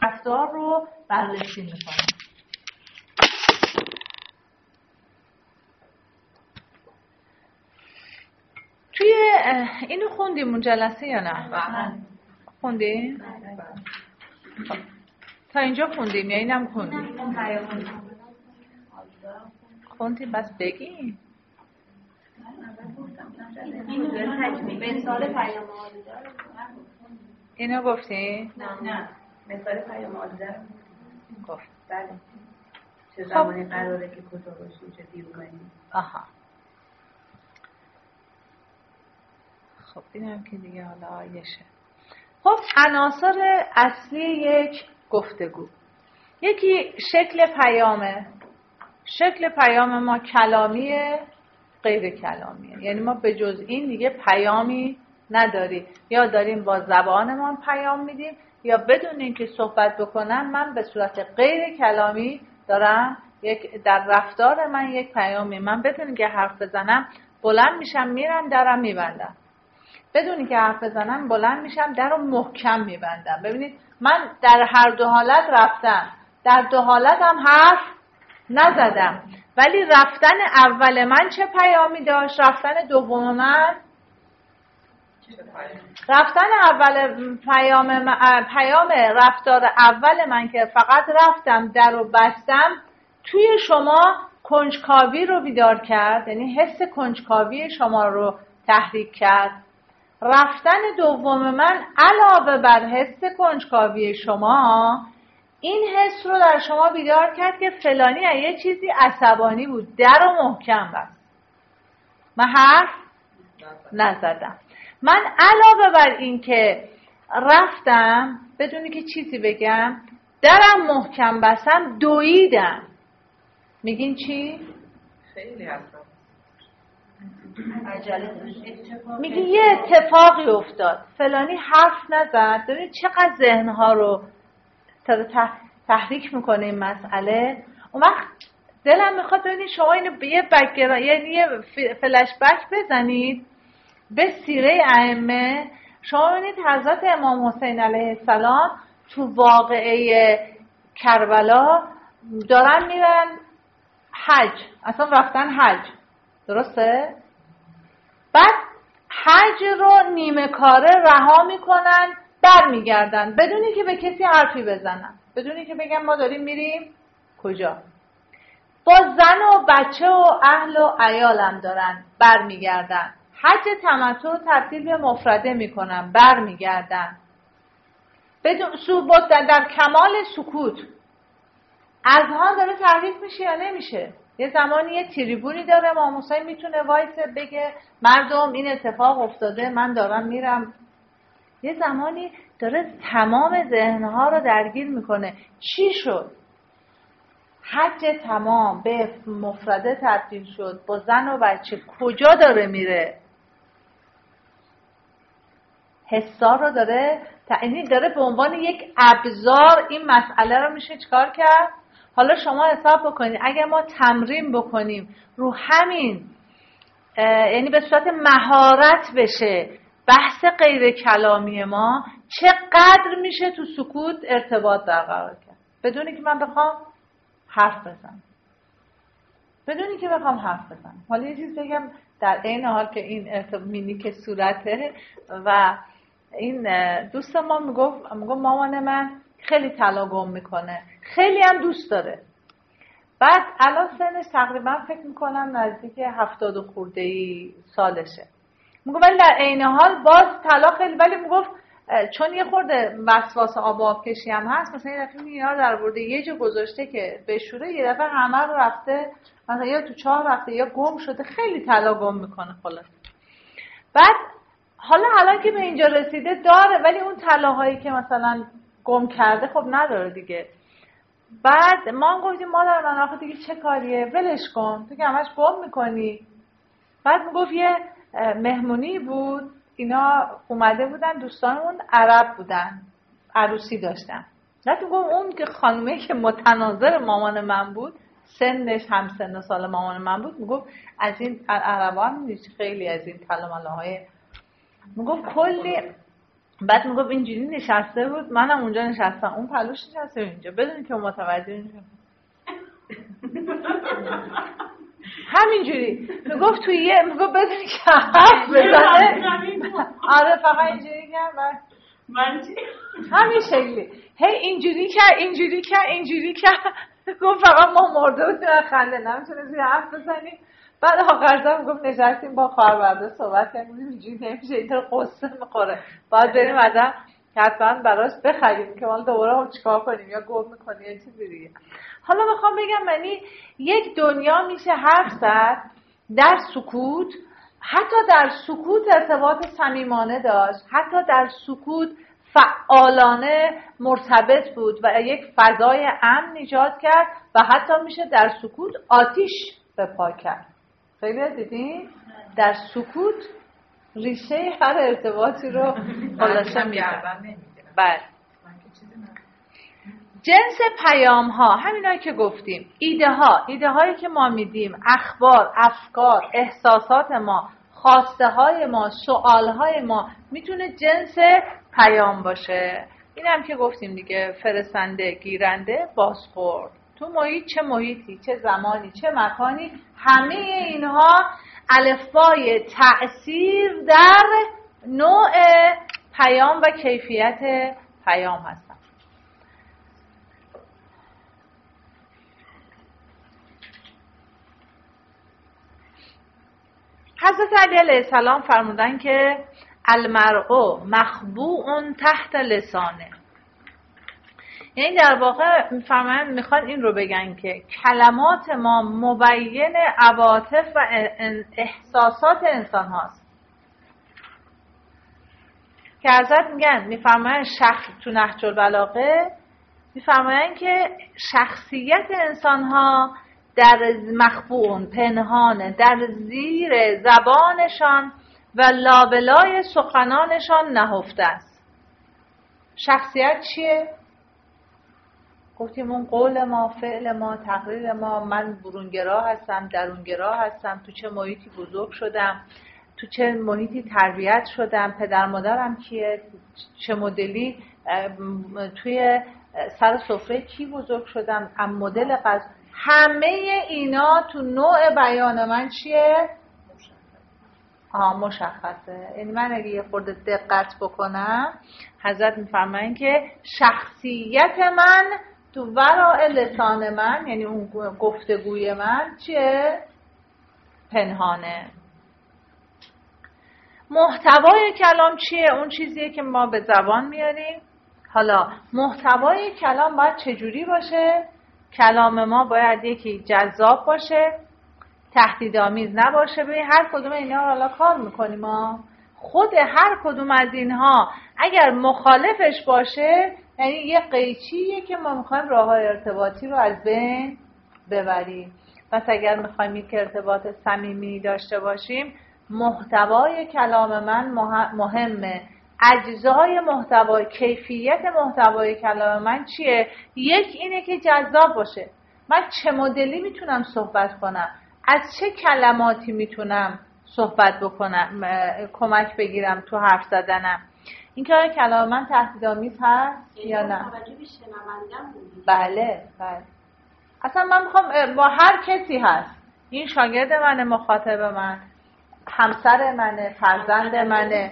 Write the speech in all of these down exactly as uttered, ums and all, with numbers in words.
رفتار رو بررسی میکنم. توی اینو خوندیم اون جلسه یا نه؟ خوندیم؟ تا اینجا خوندیم یا اینم خوندیم؟ خوندیم بس بگیم. مثال پیام آلوده اینو گفتی؟ نه نه مثال پیام آلوده گفت. بله. چه زمانی قراره که کجا باشیم، چه دیوگانی. آها. خب اینم که دیگه حالا آیشه. خب عناصر اصلی یک گفتگو. یکی شکل پیامه. شکل پیام ما کلامیه، غیر کلامیه. یعنی ما به جز این دیگه پیامی نداریم. یا داریم با زبانمون پیام میدیم یا بدون اینکه صحبت بکنم من به صورت غیر کلامی دارم یک در رفتار من یک پیامی. من بدون اینکه حرف بزنم بلند میشم میرم درم میبندم. بدون اینکه حرف بزنم بلند میشم درو محکم میبندم. ببینید من در هر دو حالت رفتم. در دو حالت هم حرف نزدم. ولی رفتن اول من چه پیامی داشت؟ رفتن دوم من رفتن اول پیام پیام رفتار اول من که فقط رفتم درو بستم توی شما کنجکاوی رو بیدار کرد. یعنی حس کنجکاوی شما رو تحریک کرد. رفتن دوم من علاوه بر حس کنجکاوی شما این حس رو در شما بیدار کرد که فلانی یه چیزی عصبانی بود، در و محکم بست. من حرف نزدم. من علاوه بر این که رفتم بدونی که چیزی بگم درم محکم بستم دویدم. میگین چی؟ خیلی هستم. میگی یه اتفاقی افتاد فلانی حرف نزد. ببینید چقدر ذهنها رو تحریک میکنه این مسئله. اون وقت دلم میخواد ببینید شما اینو به یه بک‌گراند یعنی یه فلش بک بزنید به سیره ائمه. شما ببینید حضرت امام حسین علیه السلام تو واقعه کربلا دارن میرن حج، اصلا رفتن حج، درسته؟ بعد حج رو نیمه کاره رها میکنن برمیگردن بدونی که به کسی حرفی بزنن، بدونی که بگم ما داریم میریم کجا. با زن و بچه و اهل و عیالم دارن برمیگردن. حج تمتع رو تبدیل به مفرده میکنن برمیگردن بدون سکوت، در کمال سکوت. اذهان داره تحریک میشه یا نمیشه؟ یه زمانی یه تریبونی داره امام حسین میتونه وایسه بگه مردم این اتفاق افتاده من دارم میرم. یه زمانی داره تمام ذهنها رو درگیر میکنه. چی شد؟ حج تمام به مفرده تبدیل شد، با زن و بچه کجا داره میره؟ حسا رو داره یعنی داره به عنوان یک ابزار این مسئله رو میشه چیکار کرد؟ حالا شما حساب بکنید اگر ما تمرین بکنیم رو همین یعنی به صورت مهارت بشه بحث غیر کلامی ما، چقدر میشه تو سکوت ارتباط برقرار کرد بدونی که من بخوام حرف بزنم، بدونی که بخوام حرف بزنم. حالا یه چیز بگم در این حال که این ارتباطی که صورته و این دوست ما میگفت میگفت مامان من خیلی طلا گم میکنه، خیلی هم دوست داره. بعد الان سنش تقریبا فکر میکنم نزدیک هفتاد و خورده ای سالشه. میگفت ولی در عین حال باز طلا خیلی، ولی میگفت چون یه خورده وسواس آب و آبکشی هم هست، مثلا یه دفعه میاد در برده یه جا گذاشته که بشوره، یه دفعه همه رو رفته مثلا یا تو چاه رفته یا گم شده، خیلی طلا گم میکنه خلاص. بعد حالا الان که به اینجا رسیده داره، ولی اون طلاهایی که مثلا گم کرده خب نداره دیگه. بعد ما گفتیم مادر من آخه دیگه چه کاریه، ولش کن تو که همش گم میکنی. بعد میگفت یه مهمونی بود، اینا اومده بودن دوستانمون عرب بودن، عروسی داشتن. بعد میگفت اون که خانومه که متناظر مامان من بود، سنش هم سن و سال مامان من بود، میگفت از این عربا هم خیلی از این طلا ملاهای، میگفت کلی بعد میگفت اینجوری نشسته بود، منم اونجا نشستم، اون پلوش نشسته اینجا، بدون که متوجه اینجا همینجوری میگفت توی یه میگفت بدون که حرف بزنه. آره فقط اینجوری کرد من همین شکلی هی اینجوری کرد اینجوری کرد اینجوری کرد. گفت فقط ما مرده بودیم از خنده نمیتونستیم حرف بزنیم. بعد آخرش گفت نشستیم با خواهربرده صحبت کردیم اینجوری نمیشه، اینطور قصه میخوره، باید بریم بعدا حتما براش بخریم که ما دوباره چیکار کنیم یا گم میکنیم یا چیزی دیگه. حالا میخوام بگم منی یک دنیا میشه حرف زد در سکوت، حتی در سکوت ارتباط صمیمانه داشت، حتی در سکوت فعالانه مرتبط بود و یک فضای امن ایجاد کرد و حتی میشه در سکوت آتیش به پا کرد. خیلی دیدین؟ در سکوت ریشه هر ارتباطی رو خلاصه می‌کنه. بله. جنس پیام ها همینایی که گفتیم، ایده ها، ایده هایی که ما میدیم، اخبار، افکار، احساسات ما، خواسته های ما، سوال های ما میتونه جنس پیام باشه. این هم که گفتیم دیگه، فرستنده، گیرنده، بازخورد. تو محیط چه محیطی، چه زمانی، چه مکانی، همه اینها الفبای تأثیر در نوع پیام و کیفیت پیام هستن. حضرت علی علیه السلام فرمودن که المرء مخبوء تحت لسانه، یعنی در واقع میفهمن میخوان این رو بگن که کلمات ما مبین عواطف و احساسات انسان هاست که حضرت میگن میفهمن شخص تو نهج البلاغه میفهمن که شخصیت انسان ها در مخبوون پنهانه در زیر زبانشان و لابلای سخنانشان نهفته است. شخصیت چیه؟ گفتیم اون قول ما، فعل ما، تقریر ما، من برونگرا هستم، درونگرا هستم، تو چه محیطی بزرگ شدم، تو چه محیطی تربیت شدم، پدر مادرم کیه، چه مدلی توی سر سفره کی بزرگ شدم، ام مدل غذا، همه اینا تو نوع بیان من چیه؟ آها مشخصه. یعنی من اگه یه خورده دقت بکنم حضرت میفرمایند که شخصیت من تو ورای لسان من، یعنی اون گفتگوی من چیه؟ پنهانه. محتوای کلام چیه؟ اون چیزیه که ما به زبان میاریم. حالا محتوای کلام باید چجوری باشه؟ کلام ما باید یکی جذاب باشه، تهدیدآمیز نباشه. ببین هر کدوم اینا رو حالا کار میکنیم ما، خود هر کدوم از اینها اگر مخالفش باشه یعنی یه قیچیه که ما میخوایم راه‌های ارتباطی رو از بین ببریم. پس اگر میخوایم یک ارتباط صمیمی داشته باشیم محتوای کلام من مهمه. اجزای محتوای، کیفیت محتوای کلام من چیه؟ یک اینه که جذاب باشه. من چه مدلی میتونم صحبت کنم، از چه کلماتی میتونم صحبت بکنم، کمک بگیرم تو حرف زدنم. این که کلام من تهدیدآمیز هست یا نه؟ بله بله. اصلا من میخوام با هر کسی هست، این شاگرد منه، مخاطب من، همسر منه، فرزند منه.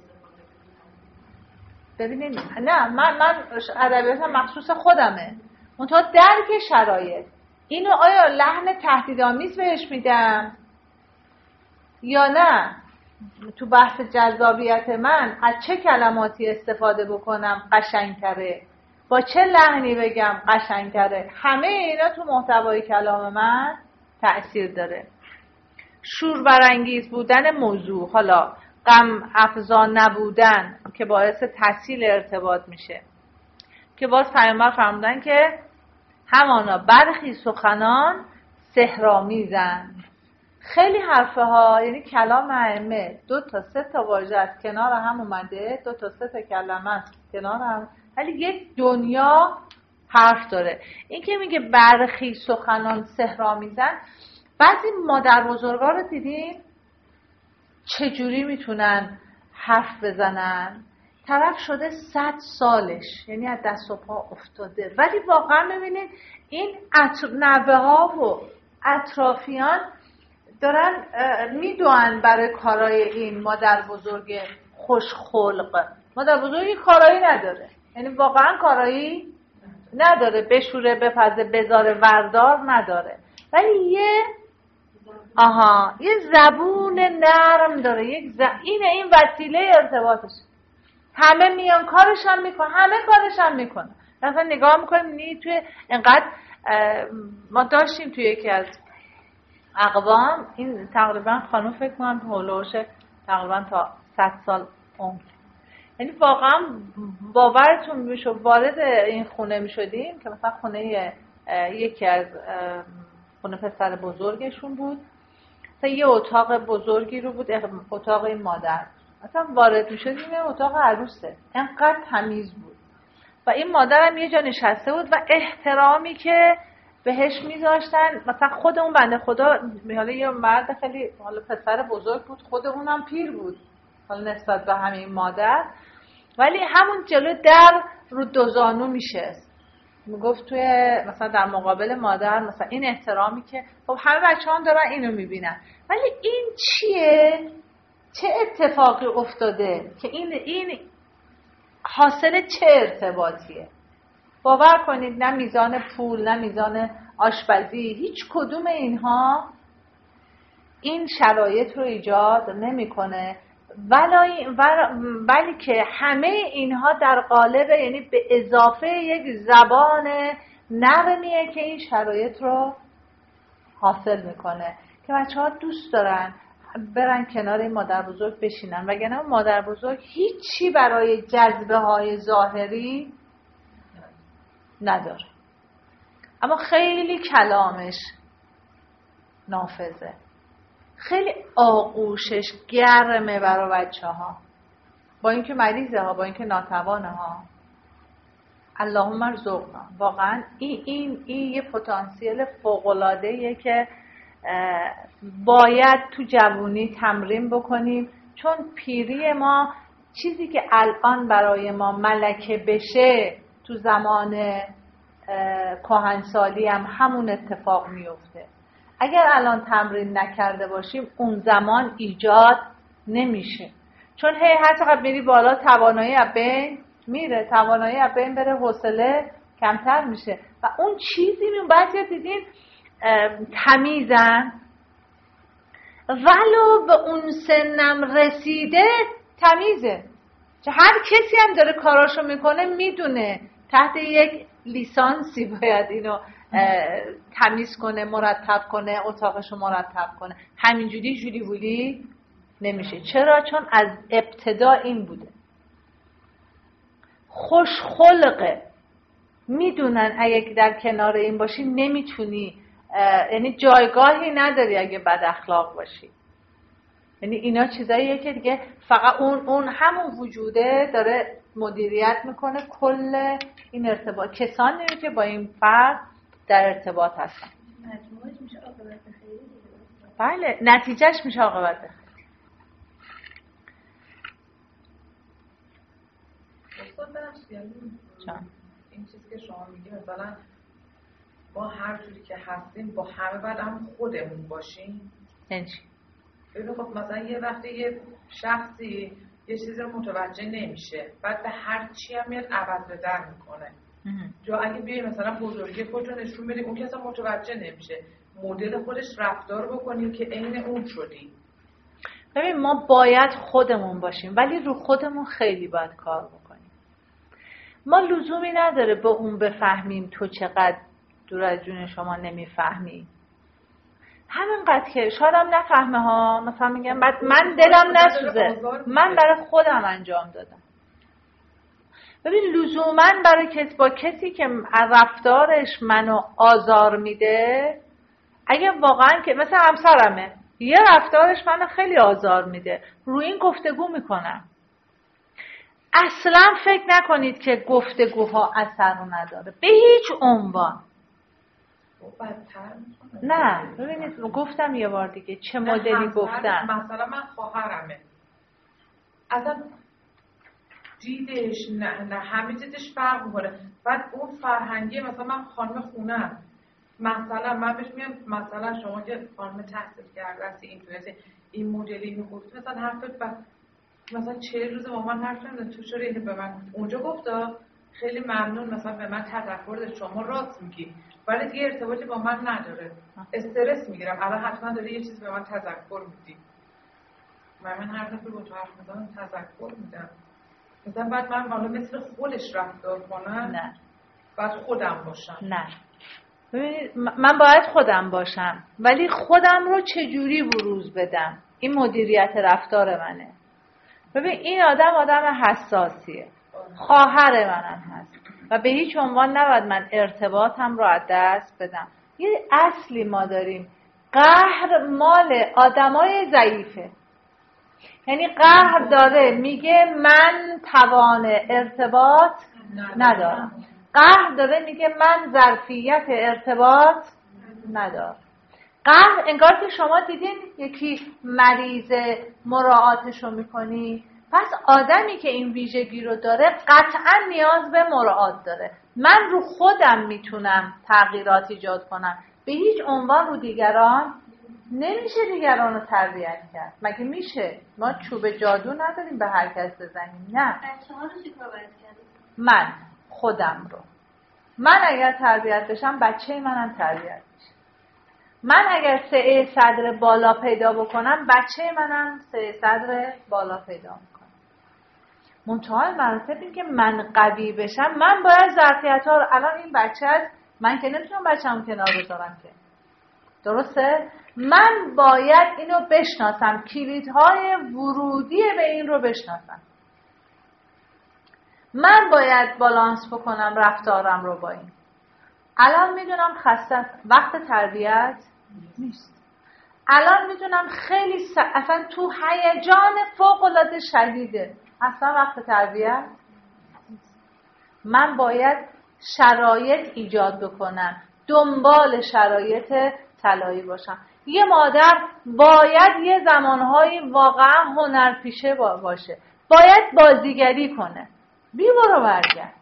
ببینید نه من من ادبیاتم مخصوص خودمه، منتها درک شرایط. اینو آیا لحن تهدیدآمیز بهش میدم یا نه؟ تو بحث جذابیت من از چه کلماتی استفاده بکنم قشنگ‌تره، با چه لحنی بگم قشنگ‌تره. همه اینا تو محتوای کلام من تأثیر داره. شور برانگیز بودن موضوع، حالا غم افزا نبودن که باعث تسهیل ارتباط میشه، که باز پیامبر فرمودن که همانا برخی سخنان سحرآمیزن. خیلی حرفه ها، یعنی کلام ائمه دو تا سه تا واژه است کنار هم اومده، دو تا سه تا کلمه است کنار هم، ولی یک دنیا حرف داره. این که میگه برخی سخنان سحرآمیزن، بعضی مادر بزرگا رو دیدین چجوری میتونن حرف بزنن؟ طرف شده صد سالش، یعنی از دست و پا افتاده، ولی واقعا ببینید این نوه ها و اطرافیان دارن میدونن برای کارای این مادر بزرگ خوشخلق. مادر بزرگی کارایی نداره، یعنی واقعا کارایی نداره، بشوره بپزه بذاره وردار نداره، ولی یه آها یه زبون نرم داره، یک ز... اینه این وسیله ارتباطش. همه میان کارش هم میکنن، همه کارش هم میکنن. مثلا نگاه میکنیم نی توی اینقدر ما داشتیم توی یکی از اقوام، این تقریبا خانم فکر کنم هولوش تقریبا تا صد سال عمر، یعنی واقعا باورتون میشه وارد این خونه میشدیم که مثلا خونه یکی از خونه پسر بزرگشون بود، مثلا یه اتاق بزرگی رو بود، اتاق این مادر، مثلا وارد میشدیم این اتاق عروسه، انقدر تمیز بود و این مادرم یه جا نشسته بود و احترامی که بهش میذاشتن، مثلا خود اون بنده خدا حالا یه مرد خیلی حالا پسر بزرگ بود، خود اونم پیر بود حالا نسبت به همین مادر، ولی همون جلو در رو دو زانو میشست، میگفت توی مثلا در مقابل مادر مثلا این احترامی که خب همه بچه هم دارن اینو میبینن، ولی این چیه؟ چه اتفاقی افتاده که این این حاصل چه ارتباطیه؟ باور کنید نه میزان پول نه میزان آشپزی هیچ کدوم اینها این شرایط رو ایجاد نمیکنه، ولی ولی که همه اینها در قالب یعنی به اضافه یک زبان نرمیه که این شرایط رو حاصل میکنه که بچه‌ها دوست دارن برن کنار این مادر بزرگ بشینن، وگرنه مادر بزرگ هیچی برای جذبه های ظاهری نداره، اما خیلی کلامش نافذه، خیلی آغوشش گرمه برای بچه ها، با اینکه مریضه ها، با اینکه ناتوانه ها. اللهم ارزقنا. واقعا این این این یه پتانسیل فوق العاده ایه که باید تو جوونی تمرین بکنیم، چون پیری ما چیزی که الان برای ما ملکه بشه تو زمان کهنسالی هم همون اتفاق میفته. اگر الان تمرین نکرده باشیم اون زمان ایجاد نمیشه، چون هی هر چقدر میری بالا توانایی از بین میره، توانایی از بین بره حوصله کمتر میشه و اون چیزی می بعضی دیدین تمیزن ولو به اون سنم رسیده تمیزه، چه هر کسی هم داره کاراشو میکنه میدونه تحت یک لیسانسی باید اینو تمیز کنه، مرتب کنه، اتاقشو مرتب کنه، همینجوری جوری وولی نمیشه. چرا؟ چون از ابتدا این بوده. خوشخلقه، میدونن اگه در کنار این باشی نمیتونی، یعنی جایگاهی نداری اگه بد اخلاق باشی، یعنی اینا چیزاییه که دیگه فقط اون اون همون وجوده داره مدیریت میکنه کل این ارتباط، کسانی که با این فرد در ارتباط هستن. مجموعش میشه عاقبت خیری. بله، نتیجهش میشه عاقبت خیری. استاد جان این چیزی که شما میگی مثلا ما هر جوری که هستیم با همه بعد هم خودمون باشیم. یعنی ببین خب مثلا یه وقتی یه شخصی یه چیزی رو متوجه نمیشه، بعد به هر چی هم میاد عوض به در میکنه. جا اگه بیایی مثلا بزرگی خودتو نشون بدیم اون کسی متوجه نمیشه، مدل خودش رفتار بکنیم که عین اون شدی. ببین ما باید خودمون باشیم، ولی رو خودمون خیلی باید کار بکنیم. ما لزومی نداره به اون بفهمیم تو چقدر دور از جون شما نمیفهمی، همینقدر که شاید هم نفهمه ها، مثلا میگم بعد من دلم نسوزه، من برای خودم انجام دادم. ببین لزوما برای کس با کسی که رفتارش منو آزار میده، اگه واقعا که مثلا همسرمه یه رفتارش منو خیلی آزار میده، روی این گفتگو میکنم. اصلا فکر نکنید که گفتگوها اثر نداره به هیچ عنوان. نه ببینید گفتم یه بار دیگه چه مدلی گفتم. مثلا من خواهرمه، اصلا دیدش نه, نه همه چیزش فرق میکنه. بعد اون فرهنگی مثلا من خانم خونم، مثلا من بهش میگم مثلا شما که خانم تحصیل کرده هستی اینترنت این مدلی میگفت مثلا حرفت بعد مثلا چهل روز با من حرف نمیزن تو چرا اینو به من اونجا گفتا خیلی ممنون مثلا به من تذکر داد شما راست میگی ولی دیگه ارتباطی با من نداره، استرس میگیرم الان حتما داری یه چیز به من تذکر میدی. من من هر دفعه با تو حرف میزنم تذکر میدم مثلا بعد من حالا مثل خودش رفتار کنم نه بعد خودم باشم. نه ببینید من باید خودم باشم ولی خودم رو چجوری بروز بدم، این مدیریت رفتار منه. ببین این آدم آدم حساسیه، خواهر منم هست و به هیچ عنوان نباید من ارتباطم رو از دست بدم. یه اصلی ما داریم، قهر مال آدمای ضعیفه. یعنی قهر داره میگه من توان ارتباط ندارم، قهر داره میگه من ظرفیت ارتباط ندارم. قهر انگار که شما دیدین یکی مریض مراعاتشو میکنی، پس آدمی که این ویژگی رو داره قطعا نیاز به مراعات داره. من رو خودم میتونم تغییرات ایجاد کنم، به هیچ عنوان رو دیگران نمیشه دیگران رو تربیت کرد. مگه میشه؟ ما چوب جادو نداریم به هر کس بزنیم. نه، من خودم رو، من اگر تربیت بشم بچه منم تربیت بشه. من اگر سعه صدر بالا پیدا بکنم بچه منم سعه صدر بالا پیدا میکنم. منتها مراتب این که من قوی بشم من باید ظرفیت ها رو، الان این بچه هست من که نمیتونم بچه‌مو کنار بذارم که، درسته؟ من باید اینو بشناسم، کلیدهای ورودی به این رو بشناسم. من باید بالانس بکنم رفتارم رو با این. الان میدونم خسته وقت تربیت نیست. الان میدونم خیلی س... اصلا تو هیجان فوق العاده شدیده، اصلا وقت تربیت نیست. من باید شرایط ایجاد بکنم، دنبال شرایط طلایی باشم. یه مادر باید یه زمانهایی واقعا هنرپیشه باشه، باید بازیگری کنه، بی برو برگرد.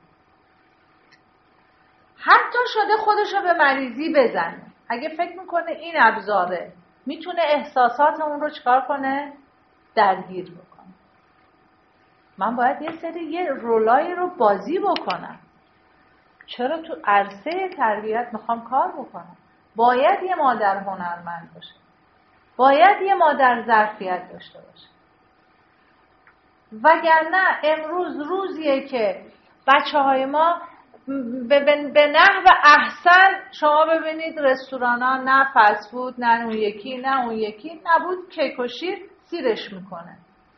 حتی شده خودشو به مریضی بزنه اگه فکر میکنه این ابزاره میتونه احساسات اون رو چکار کنه؟ درگیر بکنه. من باید یه سری یه رولایی رو بازی بکنم. چرا تو عرصه تربیت میخوام کار بکنم؟ باید یه مادر هنرمند باشه، باید یه مادر ظرفیت داشته باشه. وگرنه امروز روزیه که بچه های ما به نحو احسن شما ببینید رستوران ها نه فست فود نه اون یکی نه اون یکی نبود کیک و شیر سیرش میکنه.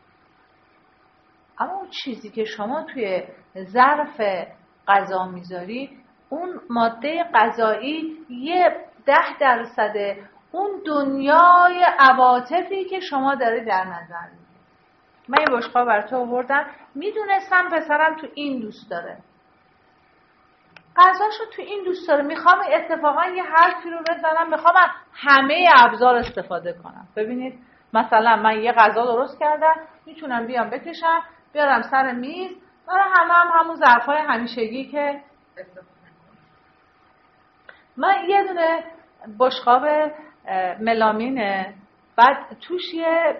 اما اون چیزی که شما توی ظرف غذا میذاری اون ماده غذایی یه ده درصده اون دنیای عواطفی که شما داری در نظر میگیری. من یه بشقاب بر تو آوردم، میدونستم پسرم تو این دوست داره، غذاشو تو این دوست داره، میخوام اتفاقا یه حرفی رو بزنم، میخوام همه ابزار استفاده کنم. ببینید مثلا من یه غذا درست کردم، میتونم بیام بکشم بیارم سر میز، برای همه هم همون ظرفای همیشگی که من یه دونه بشقاب ملامینه، بعد توش یه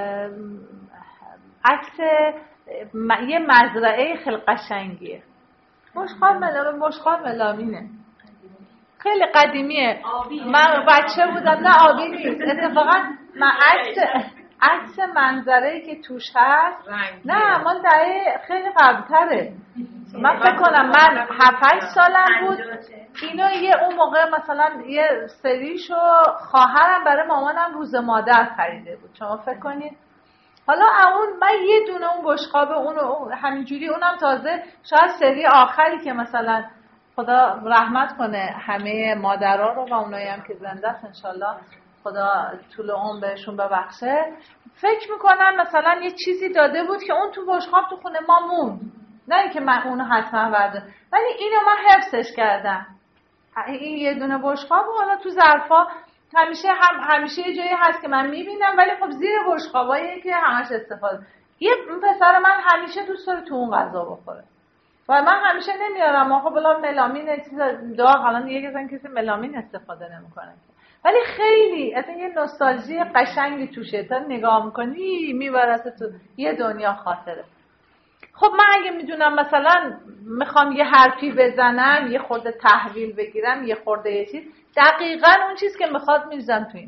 عکس یه مزرعه خیلی قشنگیه. بشقاب ملامین، بشقاب ملامینه، خیلی قدیمیه. من بچه بودم. نه آبی نیست اتفاقا، من عکس عکس منظره‌ای که توش هست نه مال دهه خیلی قبل‌تره. من فکر کنم من هفت هشت سالم بود اینو یه اون موقع مثلا یه سریشو خواهرم برای مامانم روز مادر خریده بود. شما فکر کنید حالا اون من یه دونه اون بشقاب اونو همینجوری، اونم تازه شاید سری آخری که مثلا خدا رحمت کنه همه مادرها رو و اونایی هم که زنده است انشالله خدا طول عمر بهشون ببخشه، فکر میکنم مثلا یه چیزی داده بود که اون تو بشقاب تو خونه ما موند، نه اینکه من اونو حتما بردارم، ولی اینو من حفظش کردم. این یه دونه بشقاب و حالا تو ظرفا همیشه هم همیشه یه جایی هست که من میبینم، ولی خب زیر بشقابایی که همش استفاده. یه پسر من همیشه دوست داره تو اون غذا بخوره و من همیشه نمیارم آقا بلا ملامین چیز داغ، الان دیگه کسان کسی ملامین استفاده نمیکنه، ولی خیلی اصلا یه نوستالژی قشنگی توشه، تا نگاه میکنی میبرد تو یه دنیا خاطره. خب من اگه میدونم مثلا میخوام یه حرفی بزنم، یه خورده تحویل بگیرم، یه خورده یه چیز، دقیقاً اون چیز که میخواد میریزم تو این.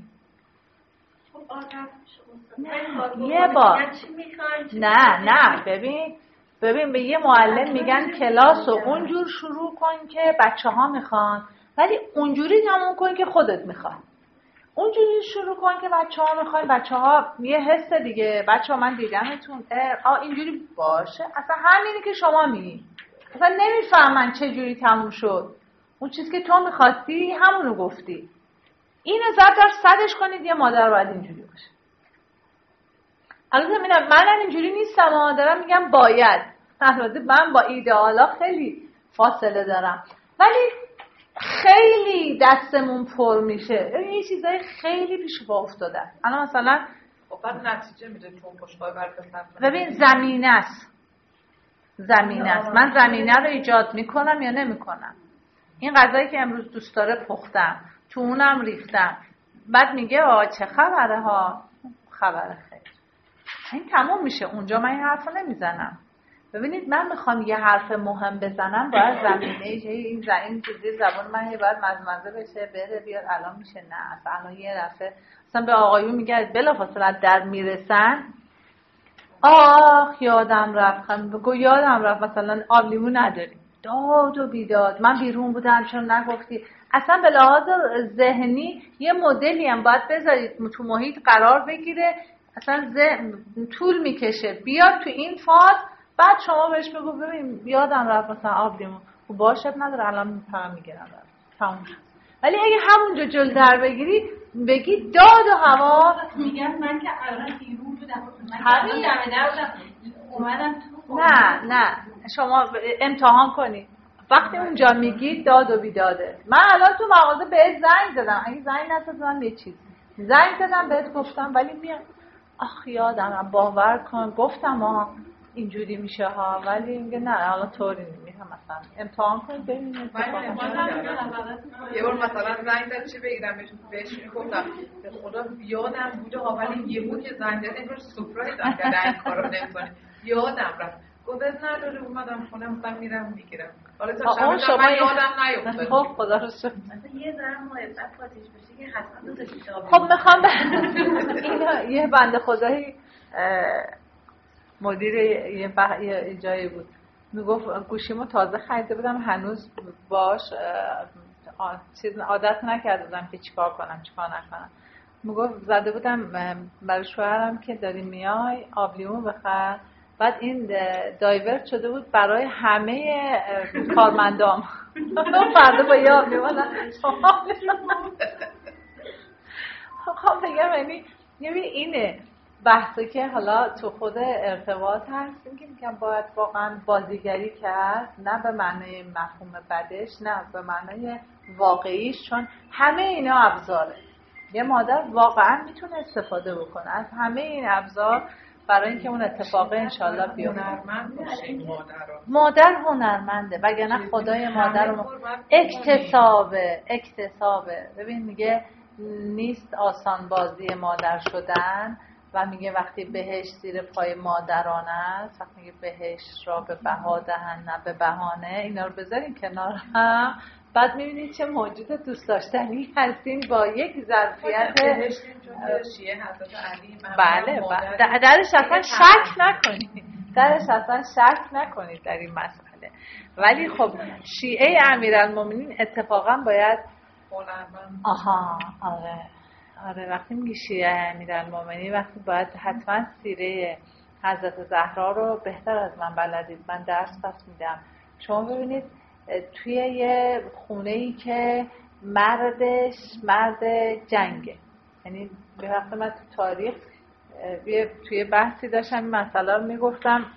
یه بار نه نه ببین ببین به یه معلم میگن کلاس و اونجور شروع کن که بچه ها میخوان، ولی اونجوری تموم کن که خودت میخوای. اونجوری شروع کن که بچه ها میخوان، بچه ها یه حس دیگه، بچه ها من دیدمتون آه اینجوری باشه، اصلا همینی که شما میگی، اصلا نمیفهمن چه جوری تموم شد، اون چیزی که تو میخواستی همونو گفتی. اینو زد دار صدش کنید یه مادر باید اینجوری باشه. البته من من اینجوری نیستم، دارم میگم باید، البته من با ایدئالا خیلی فاصله دارم، ولی خیلی دستمون پر میشه، این چیزای خیلی پیش پا افتاده. الان مثلا خب بعد نتیجه میده چون پشتای برق صرف. ببین زمینه است، زمینه است، من زمینه رو ایجاد میکنم یا نمیکنم. این غذایی که امروز دوست داره پختم، تو اونم ریختم، بعد میگه آ چه خبره ها، خبره خیر، این تموم میشه. اونجا من این حرفو نمیزنم. ببینید من میخوام یه حرف مهم بزنم، باید زمینه این زمین جدی زبان من یه باید مزمزه بشه بره بیاد، الان میشه نه اصلا الان یه دفعه اصلا به آقایون میگه بلافاصله در میرسن آخ یادم رفت، بگو یادم رفت مثلا آب لیمو نداریم، داد و بیداد، من بیرون بودم چون نگفتی. اصلا به لحاظ ذهنی یه مدلی هم باید بذارید تو محیط قرار بگیره، اصلا ذهن طول میکشه بیاد تو این فاز، بعد شما بهش بگو ببین یادم رفت مثلا آب لیمو، خب باشه نداره الان میپرم میگیرم تموم شد. ولی اگه همونجا جل در بگیری بگی داد و هوا، میگن من که الان بیرون بودم همین دم در بودم اومدم تو، نه نه شما امتحان کنید وقتی اونجا میگی داد و بیداده. من الان تو مغازه بهت زنگ زدم، اگه زنگ نزدم یه چیز زنگ زدم بهت گفتم، ولی میاد آخ یادم باور کن گفتم ها اینجوری میشه ها، ولی اینگه نه حالا طوری نمیره. مثلا امتحان کنید ببینید. یه بار مثلا زنگ زد چی بگیرم بهش میگفتم به خدا یادم بوده ها، ولی یه بود که زنگ زد انگار سورپرایز هم کرده این کارو نمی‌کنه، یادم رفت گفت نداره اومدم خونه مثلا میرم میگیرم. حالا تا شب من یادم نیافتاد. خب خدا رو شکر. مثلا یه ذره محبت پاتیش بشه که حتما دو تا کتاب. خب میخوام اینا یه بنده خدایی مدیر یه, بح... یه جایی بود میگفت گوشیمو تازه خریده بودم هنوز باش چیز عادت نکرده بودم که چیکار کنم چیکار نکنم. میگفت زده بودم برای شوهرم که داری میای آب لیمو بخر، بعد این دایورت شده بود برای همه کارمندام. فردا با یه آب لیمو خب بگم یعنی یعنی اینه بحثی که حالا تو خود ارتباط هست، این که میگم باید واقعا بازیگری کرد، نه به معنی مفهوم بدش، نه به معنی واقعیش، چون همه اینا ابزاره. یه مادر واقعا میتونه استفاده بکنه از همه این ابزار برای اینکه اون اتفاق انشالله بیفته. هنرمند باشه مادر. مادر هنرمنده، وگرنه خدای مادر رو اکتسابه اکتسابه. ببین میگه نیست آسان بازی مادر شدن و میگه وقتی بهشت زیر پای مادران است، وقتی میگه بهشت را به بها دهن نه به بهانه، اینا رو بذارین کنار هم، بعد میبینید چه موجود دوست داشتنی هستین با یک ظرفیت. شیعه حضرت علی بله بله درش اصلا شک نکنید، درش اصلا شک نکنید در این مسئله. ولی خب شیعه امیرالمومنین اتفاقا باید آها آره آره وقتی میگی شیعه امیرالمومنین وقتی باید حتما سیره حضرت زهرا رو بهتر از من بلدید. من درس پس میدم. شما ببینید توی یه خونه‌ای که مردش مرد جنگه، یعنی به وقت من تو تاریخ توی بحثی داشتم این مسئله رو میگفتم،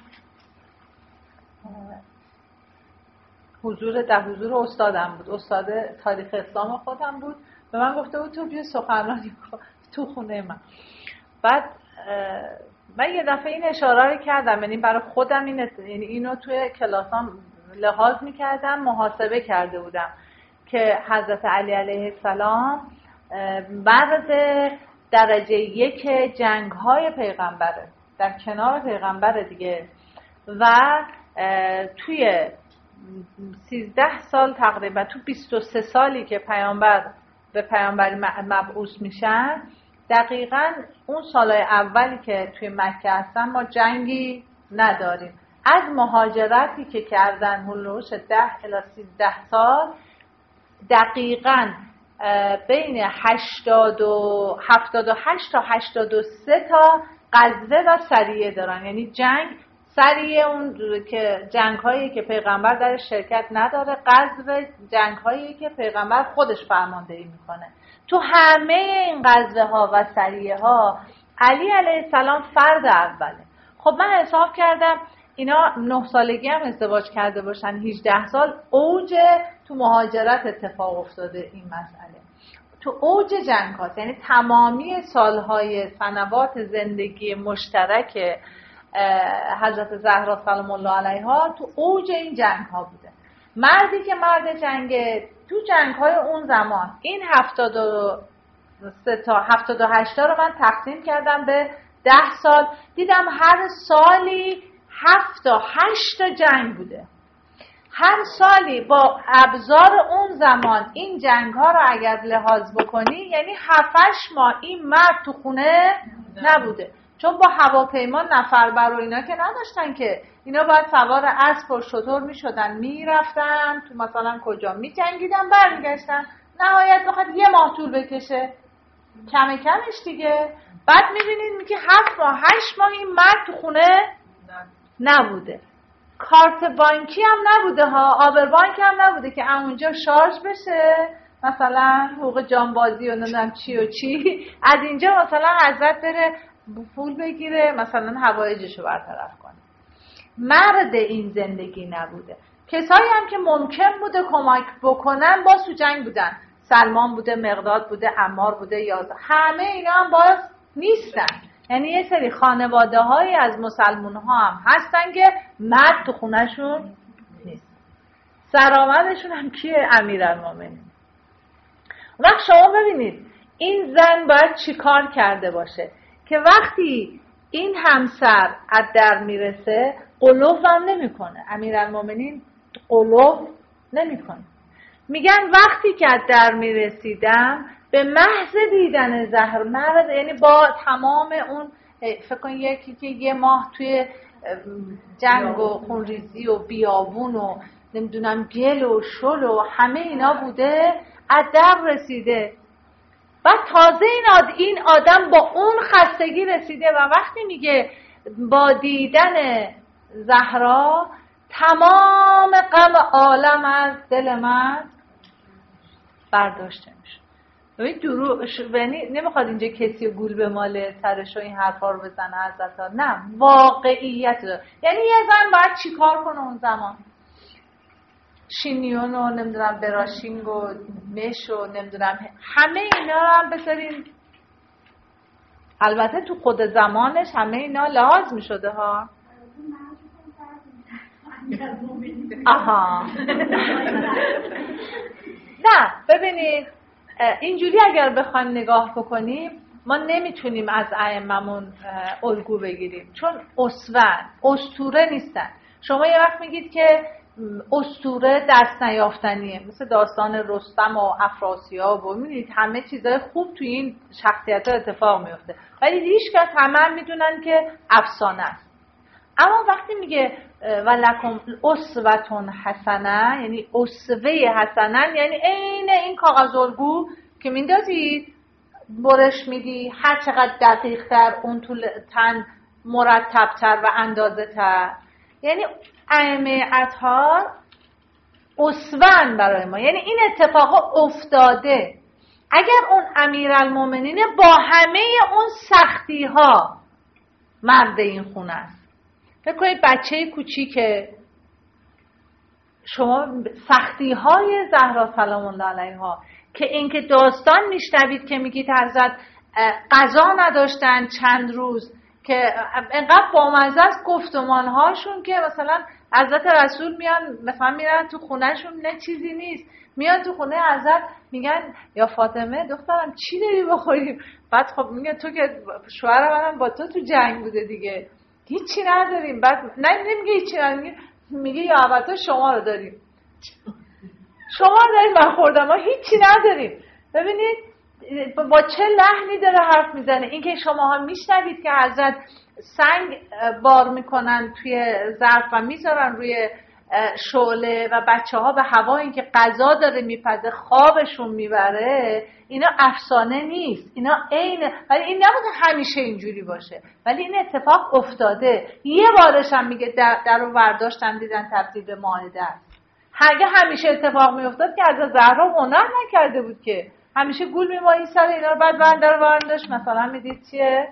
حضور در حضور استادم بود، استاد تاریخ اسلام خودم بود، به من گفته بود تو بیا سخنرانی تو خونه من. بعد من یه دفعه این اشاره رو کردم، یعنی برای خودم این یعنی اینو توی کلاسام لحاظ میکردم، محاسبه کرده بودم که حضرت علی علیه السلام مرد درجه یک جنگ های پیغمبره، در کنار پیغمبر دیگه، و توی سیزده سال تقریبا، تو بیست و سه سالی که پیامبر به پیامبری مبعوث میشن، دقیقاً اون سالهای اولی که توی مکه هستن ما جنگی نداریم. از مهاجرتی که کردن هلوش ده الی سیزده سال، دقیقاً بین هشتاد و هفتاد و هشت تا هشتاد و سه تا غزوه و سریه دارن. یعنی جنگ سریه اون که جنگ هایی که پیغمبر در شرکت نداره، غزوه جنگ هایی که پیغمبر خودش فرماندهی میکنه. تو همه این غزوه ها و سریه ها علی علیه السلام فرد اوله. خب من حساب کردم اینا نه سالگی هم ازدواج کرده باشن، هجده سال اوج تو مهاجرت اتفاق افتاده این مسئله، تو اوج جنگ هاست. یعنی تمامی سالهای سنوات زندگی مشترک حضرت زهرا سلام الله علیها تو اوج این جنگ ها بوده. مردی که مرد جنگه تو جنگ های اون زمان، این هفتاد و سه تا هفتاد و هشت تا رو من تقسیم کردم به ده سال، دیدم هر سالی هفت تا هشت تا جنگ بوده. هر سالی با ابزار اون زمان این جنگ ها رو اگر لحاظ بکنی، یعنی هفتش ماه این مرد تو خونه نبوده، چون با هواپیما نفربر و اینا که نداشتن که، اینا باید سوار اسب و شتر می شدن، می رفتن تو مثلا کجا می جنگیدن برمیگشتن، نهایت بخواد یه ماه طول بکشه، کم کمش دیگه. بعد می بینید که هفت ماه هشت ماه این مرد تو خونه نبوده. کارت بانکی هم نبوده ها، آبر بانک هم نبوده که اونجا شارژ بشه، مثلا حقوق جانبازی و نمیدونم چی و چی، از اینجا مثلا حضرت بره پول بگیره مثلا حوایجشو برطرف کنه. مرد این زندگی نبوده. کسایی هم که ممکن بوده کمک بکنن باز تو جنگ بودن، سلمان بوده، مقداد بوده، عمار بوده، یازده، همه اینا هم باز نیستن. یعنی یه سری خانواده هایی از مسلمان ها هم هستن که مرد تو خونهشون نیست. سرآمدشون هم کیه؟ امیرالمومنین. وقت شما ببینید این زن باید چی کار کرده باشه که وقتی این همسر از در میرسه قلوف هم نمی کنه. امیرالمومنین قلوف نمی کنه. میگن وقتی که از در میرسیدم به محض دیدن زهر مرد، یعنی با تمام اون فکر کن یکی که یه ماه توی جنگ و خونریزی و بیابون و نمیدونم گل و شل و همه اینا بوده، از در رسیده. بعد تازه این, آد... این آدم با اون خستگی رسیده و وقتی میگه با دیدن زهرا تمام غم عالم از دل من برداشته میشه. ببین درو یعنی نمیخواد اینجا کسی گول به مال سرش و این حرفا رو بزنه حضرت ها، نه، واقعیت داره. یعنی یه زن باید چیکار کنه اون زمان؟ شینیون و نمیدونم براشینگ و مش و نمیدونم همه اینا رو هم بذارین. البته تو خود زمانش همه اینا لحاظ میشده ها. آها نه ببینید اینجوری اگر بخوایم نگاه بکنیم ما نمیتونیم از ائمه‌مون الگو بگیریم، چون اسوه اسطوره نیستن. شما یه وقت میگید که اسطوره دست نیافتنیه، مثل داستان رستم و افراسیاب و میبینید همه چیزای خوب توی این شخصیت‌ها اتفاق میفته، ولی هیچکس همه میدونن که افسانه است. اما وقتی میگه ولکم اسوة حسنه، یعنی اسوه حسنه، یعنی عین این کاغذ الگو که میندازید برش میدی، هر چقدر دقیق تر اون طول تن مرتب تر و اندازه تر. یعنی ائمه اطهار اسوه‌اند برای ما، یعنی این اتفاق افتاده. اگر اون امیرالمومنین با همه اون سختی ها مرد این خونه است، فکر کنید بچه کوچیکه، شما سختی های زهرا سلام الله علیها که اینکه داستان میشنوید که میگید حضرت غذا نداشتن چند روز که انقدر بامزه است گفتمانهاشون که مثلا حضرت رسول میان مثلا میرن تو خونهشون نه چیزی نیست، میان تو خونه حضرت میگن یا فاطمه دخترم چی داری بخوریم؟ بعد خب میگه تو که شوهر منم با تو تو جنگ بوده دیگه هیچی نداریم. بعد نه نمیگه هیچی نداریم، میگه یا البته شما رو داریم، شما رو داریم من خوردم ما هیچی نداریم. ببینید با چه لحنی داره حرف میزنه. اینکه شماها میشنوید که حضرت سنگ بار میکنن توی ظرف و میذارن روی شعله و بچه ها به هوا اینکه غذا داره میپزه خوابشون میبره، اینا افسانه نیست، اینا عین. ولی این نبوده همیشه اینجوری باشه، ولی این اتفاق افتاده. یه بارش هم میگه در, در رو برداشتن دیدن تبدیل به مائده است. اگه همیشه اتفاق میافتاد که از زهرا هنر نکرده بود که همیشه گول میمایی سر اینا رو، بعد بندر رو برنداشت مثلا میدید چیه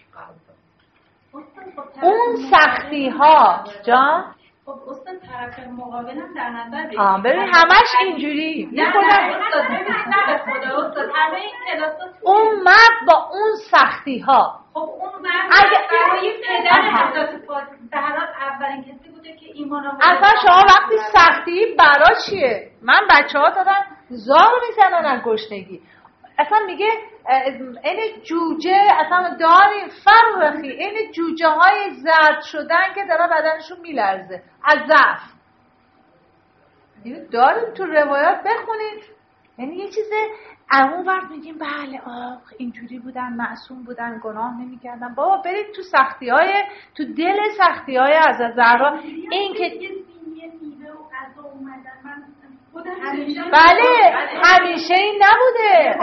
اون سختی ها جان. خب استاد طرف مقابلم در نظر بگیرید. آه ببین همش اینجوری. نه نه استاد ببین نه خدا استاد همه این کلاسات اون مرد با اون سختی ها. خب اون مرد برای پدر حضرت فاطمه زهرا اولین کسی بوده که ایمان آورد. اصلا شما وقتی سختی برا چیه؟ من بچه ها دارن زار میزنن از گشنگی. اصلا میگه این جوجه اصلا داریم فرخی این جوجه های زرد شدن که داره بدنشون میلرزه از ضعف. اینو داریم تو روایات بخونید. یعنی یه چیز اون وقت میگیم بله آخ اینجوری بودن معصوم بودن گناه نمیکردن. بابا برید تو سختی های تو دل سختی های از زهرا. این که بله همیشه این نبوده،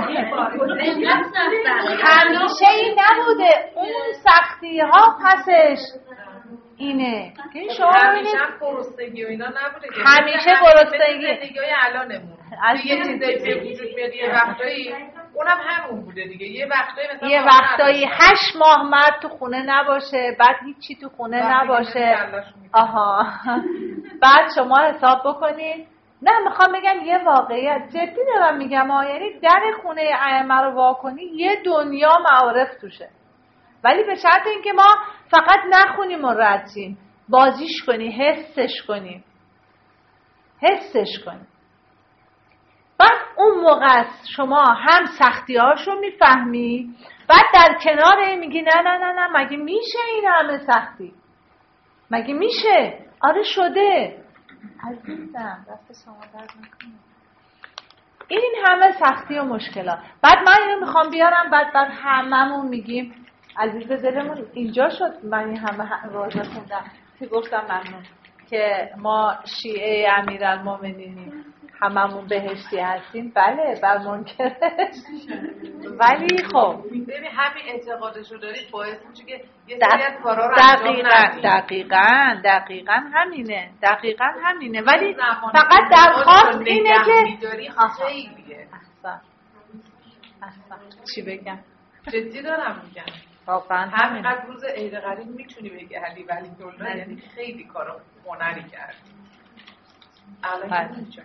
همیشه این نبوده. اون سختی ها پسش اینه که شما همیشه هم گرسنگی و اینا نبوده، همیشه گرسنگی زندگی های الانمون یه چیزایی به وجود میاد یه وقتایی اونم همون بوده دیگه. یه وقتایی مثلا یه وقتایی هشت ماه مرد تو خونه نباشه، بعد هیچی تو خونه نباشه. آها بعد شما حساب بکنید. نه میخوام بگم یه واقعیت جدی دارم میگم ها، یعنی در خونه ائمه رو وا کنی یه دنیا معارف توشه، ولی به شرط اینکه ما فقط نخونیم و ردیم، بازیش کنی، حسش کنیم حسش کنیم. بعد اون موقع شما هم سختی هاشو میفهمی، بعد در کنار این میگی نه نه نه نه مگه میشه این همه سختی؟ مگه میشه؟ آره شده عزیزم دست شما درد نکنه. این همه سختی و مشکلات. بعد من اینو میخوام بیارم، بعد بعد هممون میگیم عزیز به دلمون اینجا شد. من این همه روزه خوندم که گفتم ممنون که ما شیعه امیرالمومنینیم، هممون بهشتی هستیم. بله بر منکرش، ولی خب ببین همین اعتقادشو دارید باعث میشه که یه سری از کارا رو انجام ندید. دقیقاً دقیقاً همینه دقیقاً همینه ولی فقط درخواست اینه که خیلیه. احسن احسن چی بگم؟ جدی دارم میگم واقعا همینقدر روز عید غریب میتونی بگی علی ولی الله یعنی خیلی کارا هنری کرد. الان چه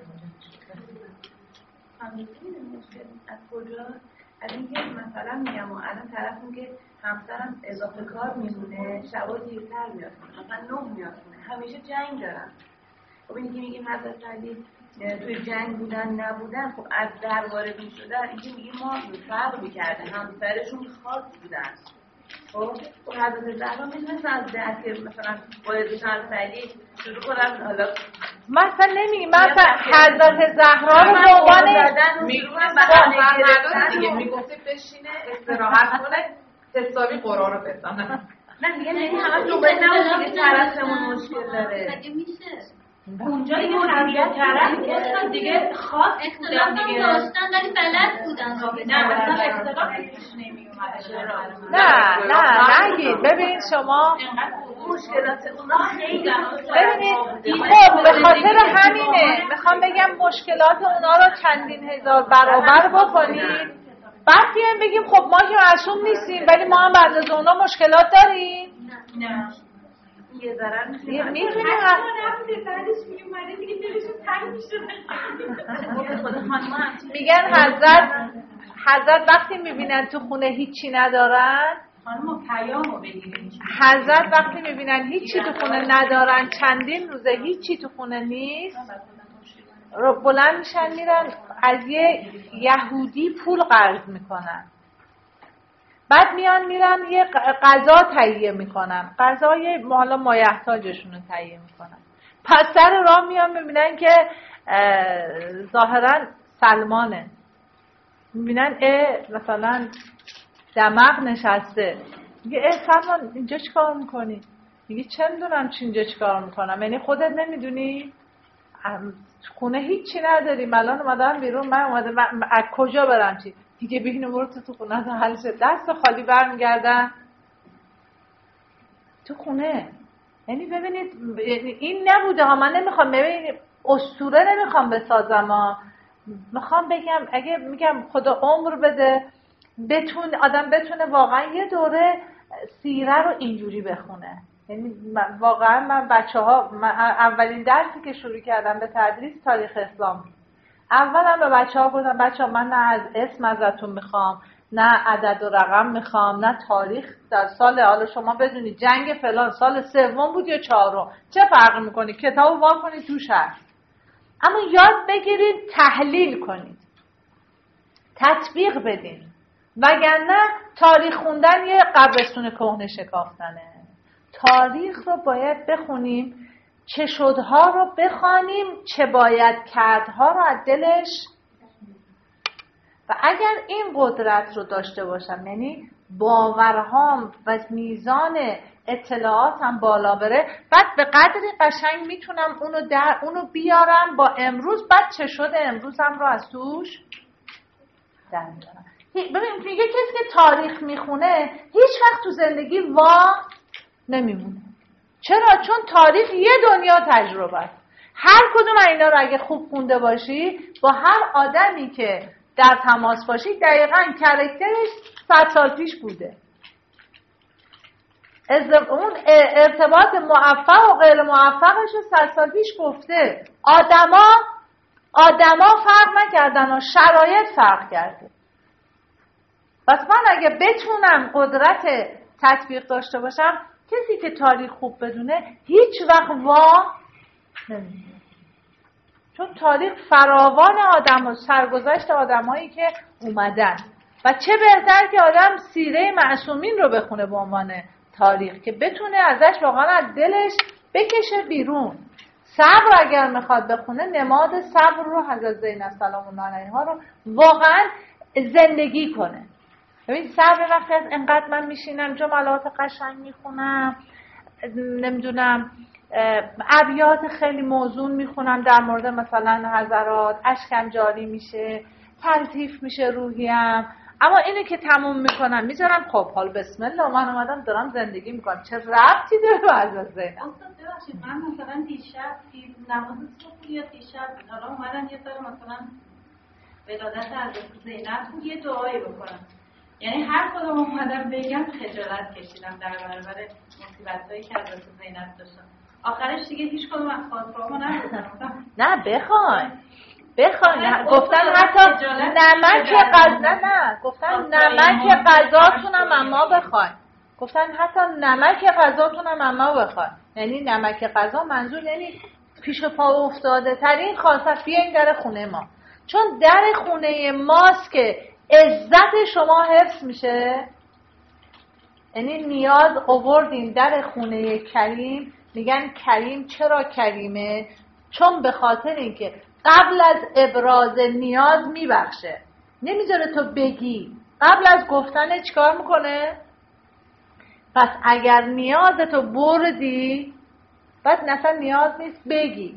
از کجا؟ از اینکه مثلا میگم و الان طرف میگه همسرم اضافه کار میمونه شبا دیرتر میاد مثلا نه میاد همیشه جنگ دارن. خب اینکه میگیم حضرت علی توی جنگ بودن نبودن، خب از درباره میشدن اینکه میگیم ما فرق میکرده همسرشون خاص بودن. خب حضرت زهرا میتونست از درک مثلا باید حضرت علی شروع کنن. حالا مثلا نمیگیم مثلا حضرت زهرا رو به عنوان میگفتن دیگه میگفته بشینه استراحت کنه حسابی قرآن رو بزنه. نه میگم یعنی همه دوباره نباشه که طرفمون مشکل داره. مگه میشه اونجا این مدیریت طرف دیگه خاص اختلاف هم داشتن ولی بلد بودن. نه مثلا اختلاف پیش نمی نه نه نگید. ببین شما مشکلات اونا خیلی ببینید خب به خاطر همینه میخوام بگم مشکلات اونا رو چندین هزار برابر بکنید، بعد بیایم بگیم خب ما که معصوم نیستیم ولی ما هم به اندازه اونا مشکلات داریم. نه یه ضرر میتونی نبوده بعدش میومده دیگه دلشون تنگ میشه. خدا خانم میگن حضرت حضرت وقتی میبینن تو خونه هیچی ندارن خانم پیامو بگیریم. حضرت وقتی میبینن هیچی تو خونه ندارن، چندین روزه هیچی تو خونه نیست، رو بلند میشن میرن از یه یهودی پول قرض میکنن، بعد میان میرن یه غذا تهیه میکنن، غذای حالا مایحتاجشون رو تهیه میکنن. پس سر راه میان میبینن که ظاهرا سلمانه، میبینن اه مثلا دماغ نشسته، میگه اه سلمان اینجا چیکار میکنی؟ میگه چه میدونم چی اینجا چیکار میکنم، یعنی خودت نمیدونی؟ خونه هیچی نداریم، الان اومدم بیرون، من اومدم از کجا برم چی؟ دیگه ببین امور تو خونه تا حل شد، دست خالی برمیگردن تو خونه. یعنی ببینید این نبوده ها، من نمیخوام ببینید اسطوره نمیخوام بسازم ها، میخوام بگم اگه میگم خدا عمر بده بتون آدم بتونه واقعا یه دوره سیره رو اینجوری بخونه. یعنی واقعا من بچه ها من اولین درسی که شروع کردم به تدریس تاریخ اسلام بود. اولم به بچه ها گفتم بچه ها من نه از اسم ازتون میخوام، نه عدد و رقم میخوام، نه تاریخ در سال، حالا شما بدونید جنگ فلان سال سوم بود یا چهارم، چه فرقی میکنه، کتابو وا کنید توش هست. اما یاد بگیرید تحلیل کنید، تطبیق بدین، وگرنه تاریخ خوندن یه قبرستون کهنه شکافتنه. تاریخ رو باید بخونیم، چه شدها رو بخوانیم، چه باید کردها رو از دلش، و اگر این قدرت رو داشته باشم، یعنی باورهام و میزان اطلاعاتم بالا بره، بعد به قدری قشنگ میتونم اونو در اونو بیارم با امروز، بعد چه شده امروزم رو از توش در میارم. ببین میگه کسی که تاریخ میخونه هیچ وقت تو زندگی وا نمیمونه. چرا؟ چون تاریخ یه دنیا تجربه است. هر کدوم اینا رو اگه خوب خونده باشی، با هر آدمی که در تماس باشی دقیقاً کاراکترش صد سال پیش بوده. اون ارتباط موفق و غیر موفقش رو صد سال پیش گفته. آدما آدما فرق نکردن و شرایط فرق کرده. پس من اگه بتونم قدرت تطبیق داشته باشم، کسی که تاریخ خوب بدونه هیچ وقت وا نمیشه. چون تاریخ فراوان آدم و سرگذشت آدم هایی که اومدن، و چه بهتر که آدم سیره معصومین رو بخونه به عنوان تاریخ که بتونه ازش واقعا از دلش بکشه بیرون. صبر اگر میخواد بخونه، نماد صبر رو حضرت زینب سلام الله علیها رو واقعا زندگی کنه. ببین صبر وقتی از انقدر من میشینم جملات قشنگ میخونم، نمیدونم ابیات خیلی موزون میخونم در مورد مثلا حضرات، اشکم جاری میشه، تلطیف میشه روحیم، اما اینو که تموم میکنم میذارم خب حال بسم الله من اومدم دارم زندگی میکنم، چه ربطی داره به حضرت زینب؟ استاد ببخشید من مثلا دیشب نماز صبح یا دیشب حالا اومدم یه سر مثلا ولادت حضرت زینب بود یه دعایی بکنم، یعنی هر کدوم اومدم بگم خجالت کشیدم در برابر مصیبتایی که حضرت زینب داشتم. آخرش دیگه هیچ کدوم از خاطرامو نگفتم. نه بخواین بخواین گفتن حتی نمک غذا نه گفتن نمک غذاتونم اما بخواین، گفتن حتی نمک غذاتونم اما بخواین، یعنی نمک غذا منظور یعنی پیش پا افتاده ترین خاصیت بیاین در خونه ما، چون در خونه ماست که عزت شما حفظ میشه. یعنی نیاز آوردین در خونه کریم، میگن کریم چرا کریمه؟ چون به خاطر اینکه قبل از ابراز نیاز میبخشه، نمیذاره تو بگی، قبل از گفتن چیکار میکنه؟ پس اگر نیازتو بردی بس مثلا نیاز نیست بگی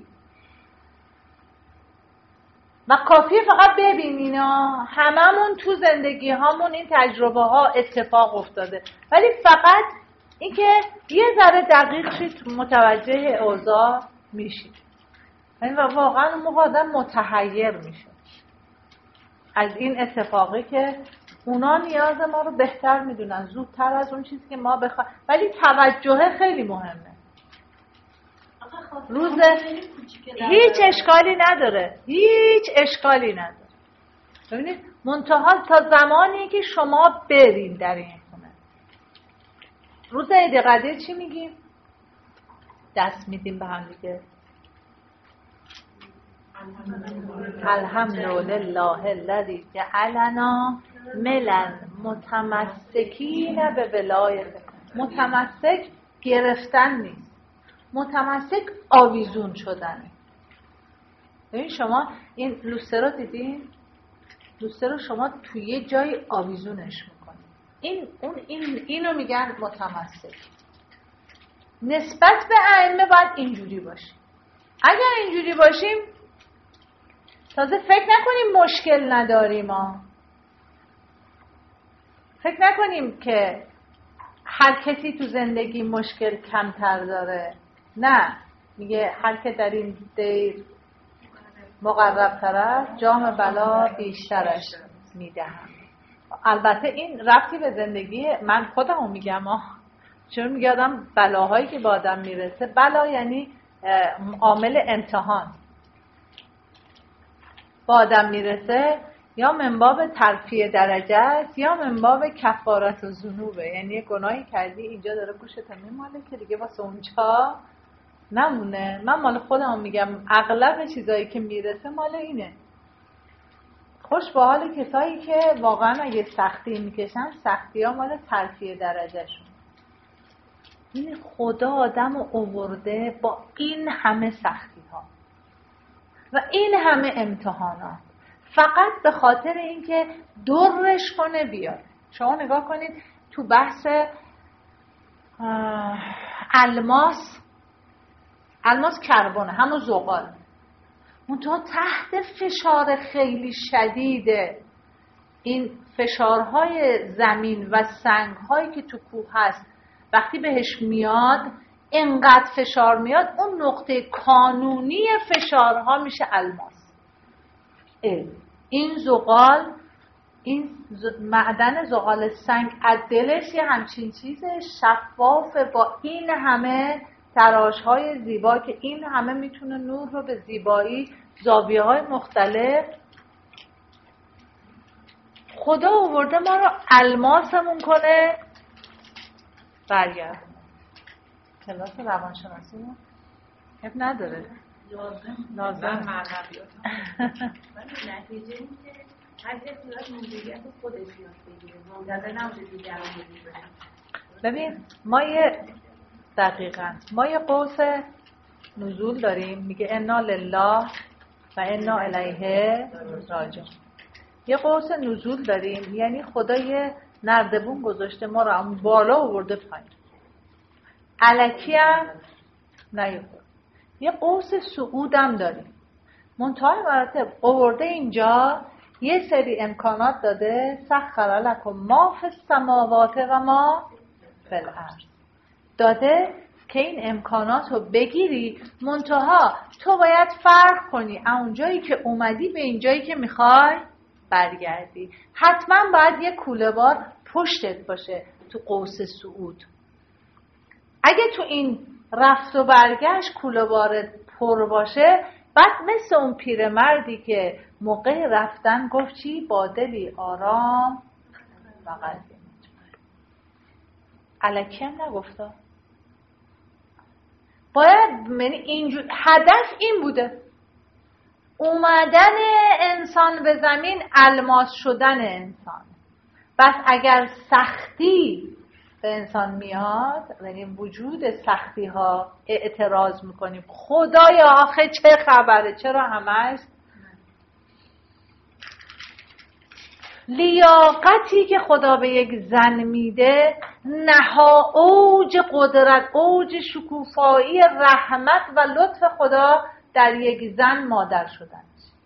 و کافیه فقط ببین. اینا هممون تو زندگی هامون این تجربه ها اتفاق افتاده، ولی فقط اینکه یه ذره دقیق شید متوجه اوضاع میشید. یعنی واقعا اون موقع آدم متحیر میشه از این اتفاقی که اونا نیاز ما رو بهتر میدونن، زودتر از اون چیزی که ما بخوایم، ولی توجه خیلی مهمه. روز هیچ اشکالی نداره، هیچ اشکالی نداره. ببینید منتها تا زمانی که شما برین در این خونه، روز عید قدیر چی میگیم؟ دست میدیم به هم دیگه. الحمدلله الذی جعلنا ملن متمسکین به ولایت. متمسک گرفتن نیست، متمسک آویزون شدنه. ببین شما این لوستر رو دیدین؟ لوستر رو شما توی یه جای آویزونش میکنید. این اون این اینو میگن متمسک. نسبت به ائمه باید اینجوری باشیم. اگر اینجوری باشیم تازه فکر نکنیم مشکل نداریم ما. فکر نکنیم که هر کسی تو زندگی مشکل کمتر داره. نه، میگه هر که در این دیر مقرب طرف جام بلا بیشترش میدهم. البته این ربطی به زندگی من خودمو میگم ها، چون میگه آدم بلاهایی که با آدم میرسه، بلا یعنی عامل امتحان با آدم میرسه، یا منباب ترفیع درجه است یا منباب کفارت و ذنوبه. یعنی گناهی کردی اینجا داره گوشت میماله که دیگه واسه اونجا نمونه. من مال خودم میگم اغلب چیزایی که میرسه مال اینه. خوش به حال کسایی که واقعا اگه سختی میکشن، سختی ها مال ترفیع درجه شون. این خدا آدم رو آورده با این همه سختی ها و این همه امتحانات فقط به خاطر اینکه درش کنه بیاره. شما نگاه کنید تو بحث الماس، الماس کربونه، همون زغال، منتها تحت فشار خیلی شدیده. این فشارهای زمین و سنگهایی که تو کوه هست وقتی بهش میاد، اینقدر فشار میاد، اون نقطه کانونی فشارها میشه الماس. این زغال، این معدن زغال سنگ از دلش یه همچین چیزه شفافه با این همه تراش‌های زیبا که این همه میتونه نور رو به زیبایی زاویه‌های مختلف. خدا آورده ما رو الماسمون کنه برگرد. کلاس روانشناسی ما حب نداره، لازم لازم معنویات نتیجه این که هر کسی باید موجودیت خودش یاد بگیره، منتظر نباشه دیگران بگیر بشن. ببین ما یه دقیقاً ما یه قوس نزول داریم، میگه انا لله و انا الیه راجعون. یه قوس نزول داریم یعنی خدا یه نردبون گذاشته ما رو بالا آورده پایین، الکی هم نیورده. یه قوس صعود هم داریم، منتهای مراتب آورده اینجا یه سری امکانات داده. سخر لکم ما فی السماوات و ما فی الارض، داده که این امکانات رو بگیری، منتها تو باید فرق کنی اونجایی که اومدی به اینجایی که میخوای برگردی. حتما باید یه کوله بار پشتت باشه تو قوس صعود. اگه تو این رفت و برگشت کوله بارت پر باشه، بعد مثل اون پیرمردی که موقع رفتن گفت چی؟ با دلی آرام و قلبی مطمئن. الکی هم نگفتا. باید من اینجور هدف این بوده، اومدن انسان به زمین، الماس شدن انسان. بس اگر سختی به انسان میاد، یعنی وجود سختی ها اعتراض میکنیم خدایا آخه چه خبره، چرا همش لیاقتی که خدا به یک زن میده نها اوج قدرت، اوج شکوفایی رحمت و لطف خدا در یک زن مادر شدن،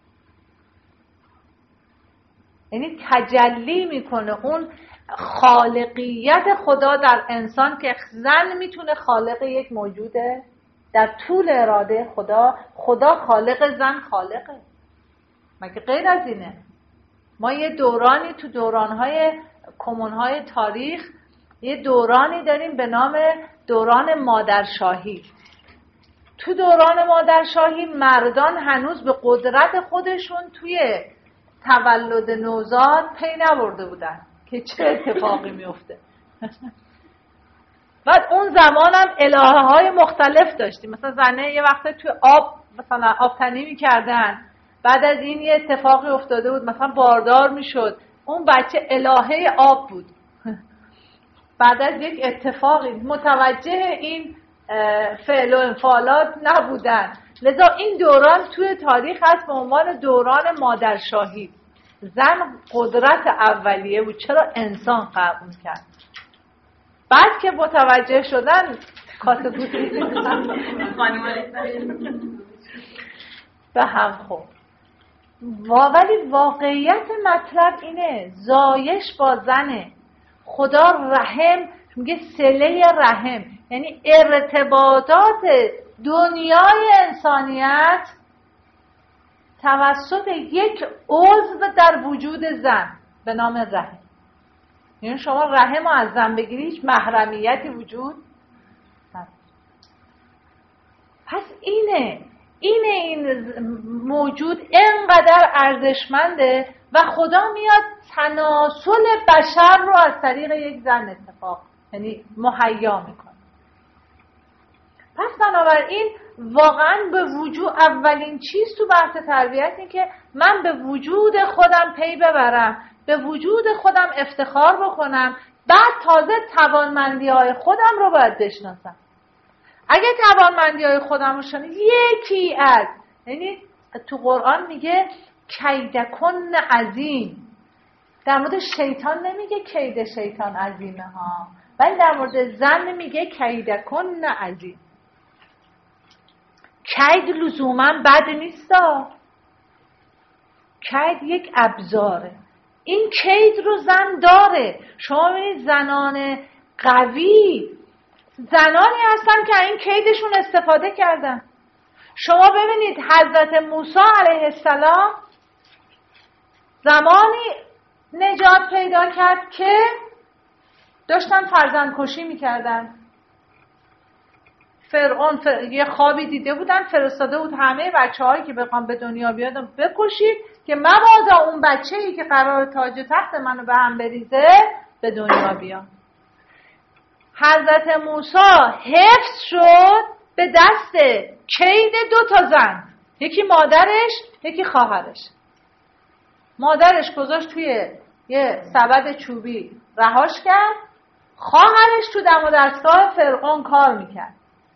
یعنی تجلی میکنه اون خالقیت خدا در انسان که زن میتونه خالق یک موجوده. در طول اراده خدا، خدا خالق زن خالقه، مگه غیر از اینه؟ ما یه دورانی تو دورانهای کمونهای تاریخ یه دورانی داریم به نام دوران مادرشاهی. تو دوران مادرشاهی مردان هنوز به قدرت خودشون توی تولد نوزاد پی نبرده بودن که چه اتفاقی میفته. بعد اون زمان هم الهه های مختلف داشتیم. مثلا زنه یه وقت توی آب مثلا آب تنی میکردن، بعد از این یه اتفاقی افتاده بود مثلا باردار میشد، اون بچه الهه آب بود. بعد از یک اتفاقی متوجه این فعل و انفعالات نبودن، لذا این دوران توی تاریخ هست به عنوان دوران مادرشاهی. زن قدرت اولیه بود، چرا انسان قبول کرد. بعد که متوجه شدن کاسه بودی به هم خورد. ولی واقعیت مطلب اینه، زایش با زنه. خدا رحم میگه صله رحم، یعنی ارتباطات دنیای انسانیت توسط یک عضو در وجود زن به نام رحم. یعنی شما رحم رو از زن بگیری هیچ محرمیتی وجود نداره. پس اینه اینه این موجود اینقدر ارزشمنده و خدا میاد تناسل بشر رو از طریق یک زن اتفاق یعنی مهیا میکنه. پس بنابراین واقعا به وجود اولین چیز تو بحث تربیت این که من به وجود خودم پی ببرم، به وجود خودم افتخار بکنم، بعد تازه توانمندی های خودم رو باید بشناسم. اگه توانمندی های خودم رو شناسم، یکی از یعنی تو قرآن میگه کیدکن عظیم، در مورد شیطان نمیگه کید شیطان عظیمه ها، ولی در مورد زن میگه کیدکن عظیم. کید لزوما بد نیستا، کید یک ابزاره. این کید رو زن داره. شما ببینید زنان قوی زنانی هستن که این کیدشون استفاده کردن. شما ببینید حضرت موسی علیه السلام زمانی نجات پیدا کرد که داشتن فرزند کشی میکردن. فرعون فر... یه خوابی دیده بودن، فرستاده بود همه بچه هایی که بخوام به دنیا بیادن بکشید که مبادا اون بچه‌ای که قرار تاج و تخت منو به هم بریزه به دنیا بیاد. حضرت موسی حفظ شد به دست کید دو تا زن، یکی مادرش یکی خواهرش. مادرش گذاشت توی یه سبد چوبی رهاش کرد، خواهرش تو دم و دستگاه فرعون کار میکرد.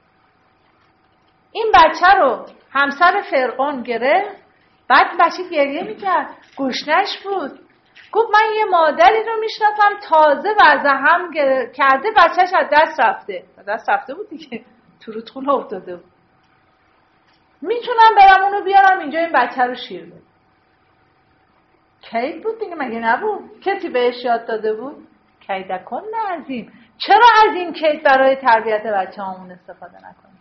این بچه رو همسر فرعون گرفت، بعد بچه گریه میکرد، گشنش بود. گفت من یه مادری رو میشناسم تازه وضع هم کرده بچهش از دست رفته. از دست رفته بود دیگه، تو رودخونه افتاده بود. میتونم برم اونو بیارم اینجا این بچه رو شیر بدم. کید بود دیگه، مگه نبود؟ کسی بهش یاد داده بود؟ کیدکن عظیم. چرا از این کید برای تربیت بچه همون استفاده نکنیم؟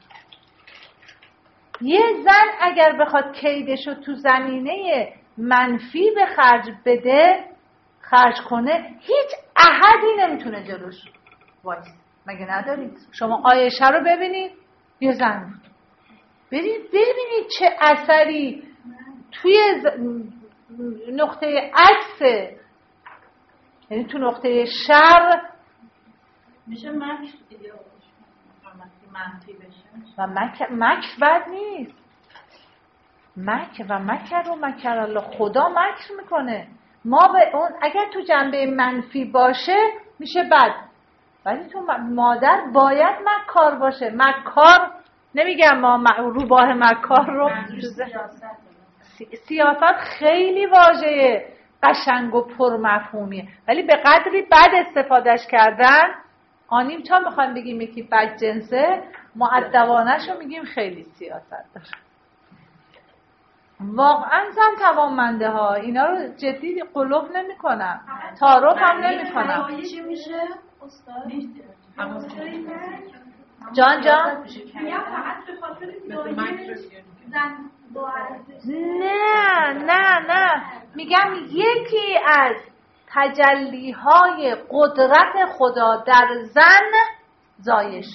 یه زن اگر بخواد کیدشو تو زمینه منفی به خرج بده، خرج کنه، هیچ احدی نمیتونه جلوش وایس. مگه ندارید؟ شما عایشه رو ببینید، یه زن بود. برید ببینید چه اثری توی ز... نقطه عکسه، یعنی تو نقطه شر میشه مکر دیگه منفی بشه. و مکر مکر بد نیست. مکر و مکر و مکر الله، خدا مکر میکنه. ما به اون اگر تو جنبه منفی باشه میشه بد، ولی تو مادر باید مکار باشه. مکار نمیگم ما روباه مکار رو سیاست خیلی واژه قشنگ و پرمفهومیه، ولی به قدری بد استفادهش کردن آنیم تا میخوایم بگیم یکی بد جنسه، مؤدبانش رو میگیم خیلی سیاست داره. واقعا زن توانمنده ها، اینا رو جدی قلوب نمی کنم، تعارف هم نمی کنم. چی میشه استاد؟ جان جان نه نه نه میگم یکی از تجلیهای قدرت خدا در زن زایش،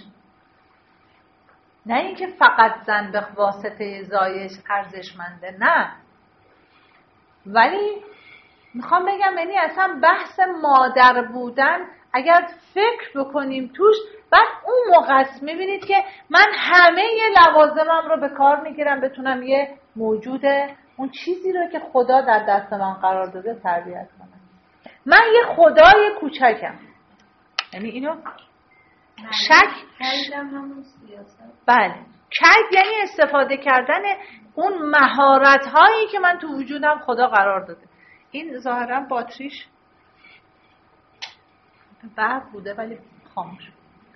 نه اینکه فقط زن به واسطه زایش ارزشمنده، نه، ولی میخوام بگم یعنی اصلا بحث مادر بودن اگر فکر بکنیم توش، بعد اون موقع است میبینید که من همه لوازمم رو به کار میگیرم بتونم یه موجود اون چیزی رو که خدا در دست من قرار داده تربیت کنم. من یه خدای کوچکم. یعنی اینو شک بله کید یعنی استفاده کردن اون مهارت هایی که من تو وجودم خدا قرار داده. این ظاهرا باتریش برق بوده ولی خاموش.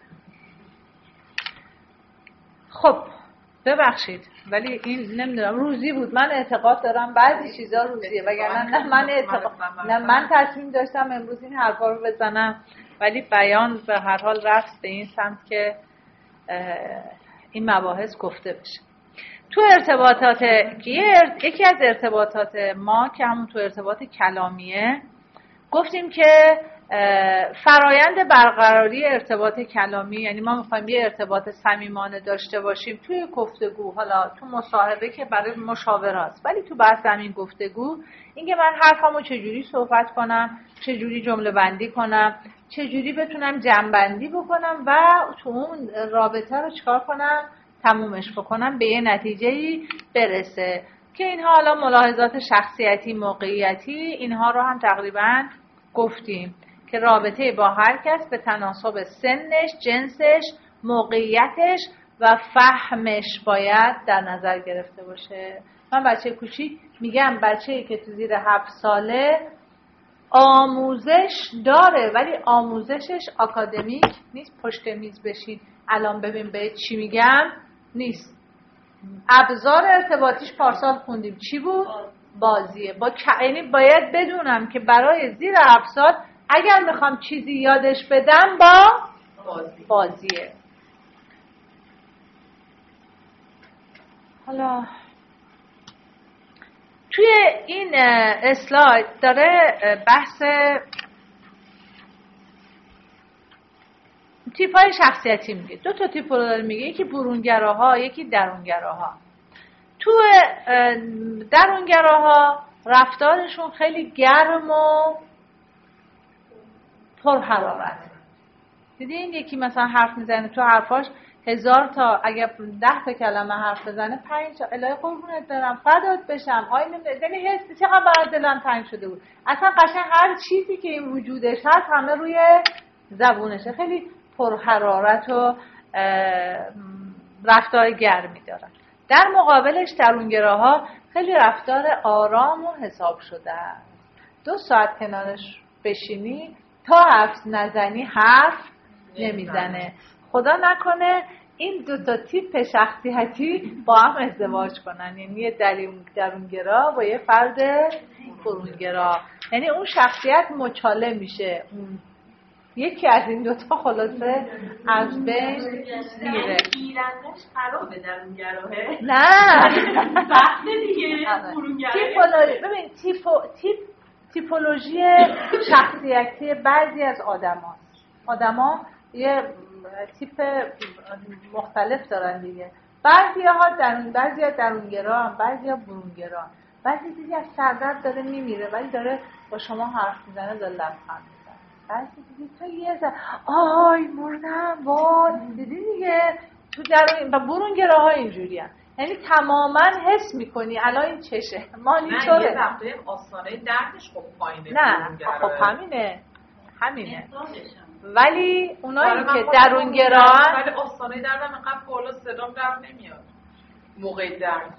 خب ببخشید ولی این نمیدونم روزی بود. من اعتقاد دارم بعضی چیزا روزیه وگرنه نه من اعتقاد نه من تصمیم داشتم امروز این حرفا رو بزنم ولی بیان به هر حال رفت به این سمت که این مباحث گفته بشه. تو ارتباطات یکی از ارتباطات ما که همون تو ارتباط کلامیه گفتیم که فرایند برقراری ارتباط کلامی، یعنی ما میخوایم یه ارتباط صمیمانه داشته باشیم توی گفتگو، حالا تو مصاحبه که برای مشاوره است ولی تو بحث همین گفتگو اینکه من حرفمو چجوری صحبت کنم، چجوری جمله بندی کنم، چجوری بتونم جمع بندی بکنم و تو اون رابطه رو چکار کنم، تمومش بکنم، به یه نتیجه‌ای برسه که اینها حالا ملاحظات شخصیتی، موقعیتی، اینها رو هم تقریبا گفتیم که رابطه با هر کس به تناسب سنش، جنسش، موقعیتش و فهمش باید در نظر گرفته باشه. من بچه کوچیک میگم بچه‌ای که تو زیر هفت ساله آموزش داره ولی آموزشش آکادمیک نیست، پشت میز بشین الان ببین به چی میگم نیست. ابزار ارتباطیش پارسال خوندیم چی بود؟ بازیه. با یعنی باید بدونم که برای زیر هفت سال اگر میخوام چیزی یادش بدم با بازی. بازیه. حالا توی این اسلاید داره بحث تیپ های شخصیتی میگه. دو تا تیپ رو داره میگه، یکی برونگراها یکی درونگراها. تو درونگراها رفتارشون خیلی گرم و پر حرارت. دیدین یکی مثلا حرف میزنه تو حرفاش هزار تا، اگر ده تا کلمه حرف بزنه پنج تا الهی قربونت برم فدات بشم آی نمیدونم، یعنی حس چقدر برای دلم تنگ شده بود. اصلا قشنگ هر چیزی که این وجودش هست همه روی زبونشه. خیلی پر حرارت و رفتار گرمی دارن. در مقابلش درونگراها خیلی رفتار آرام و حساب شده است. دو ساعت کنارش بشینی تا حرف نزنی حرف نمیزنه. خدا نکنه این دو تا تیپ شخصیتی با هم ازدواج کنن، یعنی یه درونگرا با یه فرد برونگرا، یعنی اون شخصیت مچاله میشه، اون یکی از این دوتا خلاصه از بین میره. گیرندش خرابه درونگراهه. نه بحث دیگه برونگراهه. ببین تیپ تیپ تیپولوژی شخصیتی بعضی از آدما آدما یه تیپ مختلف دارن دیگه. بعضی‌ها درون بعضی‌ها درونگرا هم، بعضی‌ها برونگرا. بعضی دیگه از سردرد داره میمیره ولی داره با شما حرف میزنه، داره لبخند میزنه. بعضی دیگه تو یه زن آی مردم وای دیدی دیگه. تو درون و برونگراها اینجوریه، یعنی تماما حس میکنی الان این چشه مانیتوره. نه یه وقته آستانه دردش خب پایینه. نه خب همینه همینه ولی اونایی که درونگران ولی آستانه دردم اینقدر بالا صدام در نمیاد موقع درد.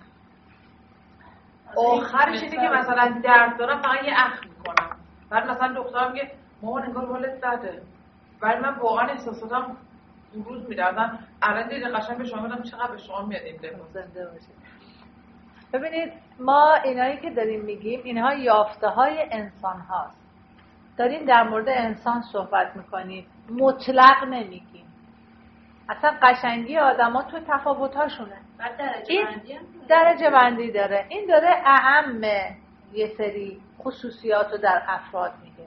آخرش اینه که مثلا درد دارم فقط یه اخ میکنم. بعد مثلا دخترم میگه مامان انگار حالت بده، ولی من واقعا احساساتم روز میدردم. الان دیگه قشنگ به شما میگم چقدر به شما میاد این دل زنده باشید. ببینید ما اینایی که داریم میگیم اینها یافته های انسان هاست. داریم در مورد انسان صحبت میکنیم، مطلق نمیگیم. اصلا قشنگی آدم ها تو تفاوت هاشونه. این درجه بندی داره. این داره اهم یه سری خصوصیات رو در افراد میگه.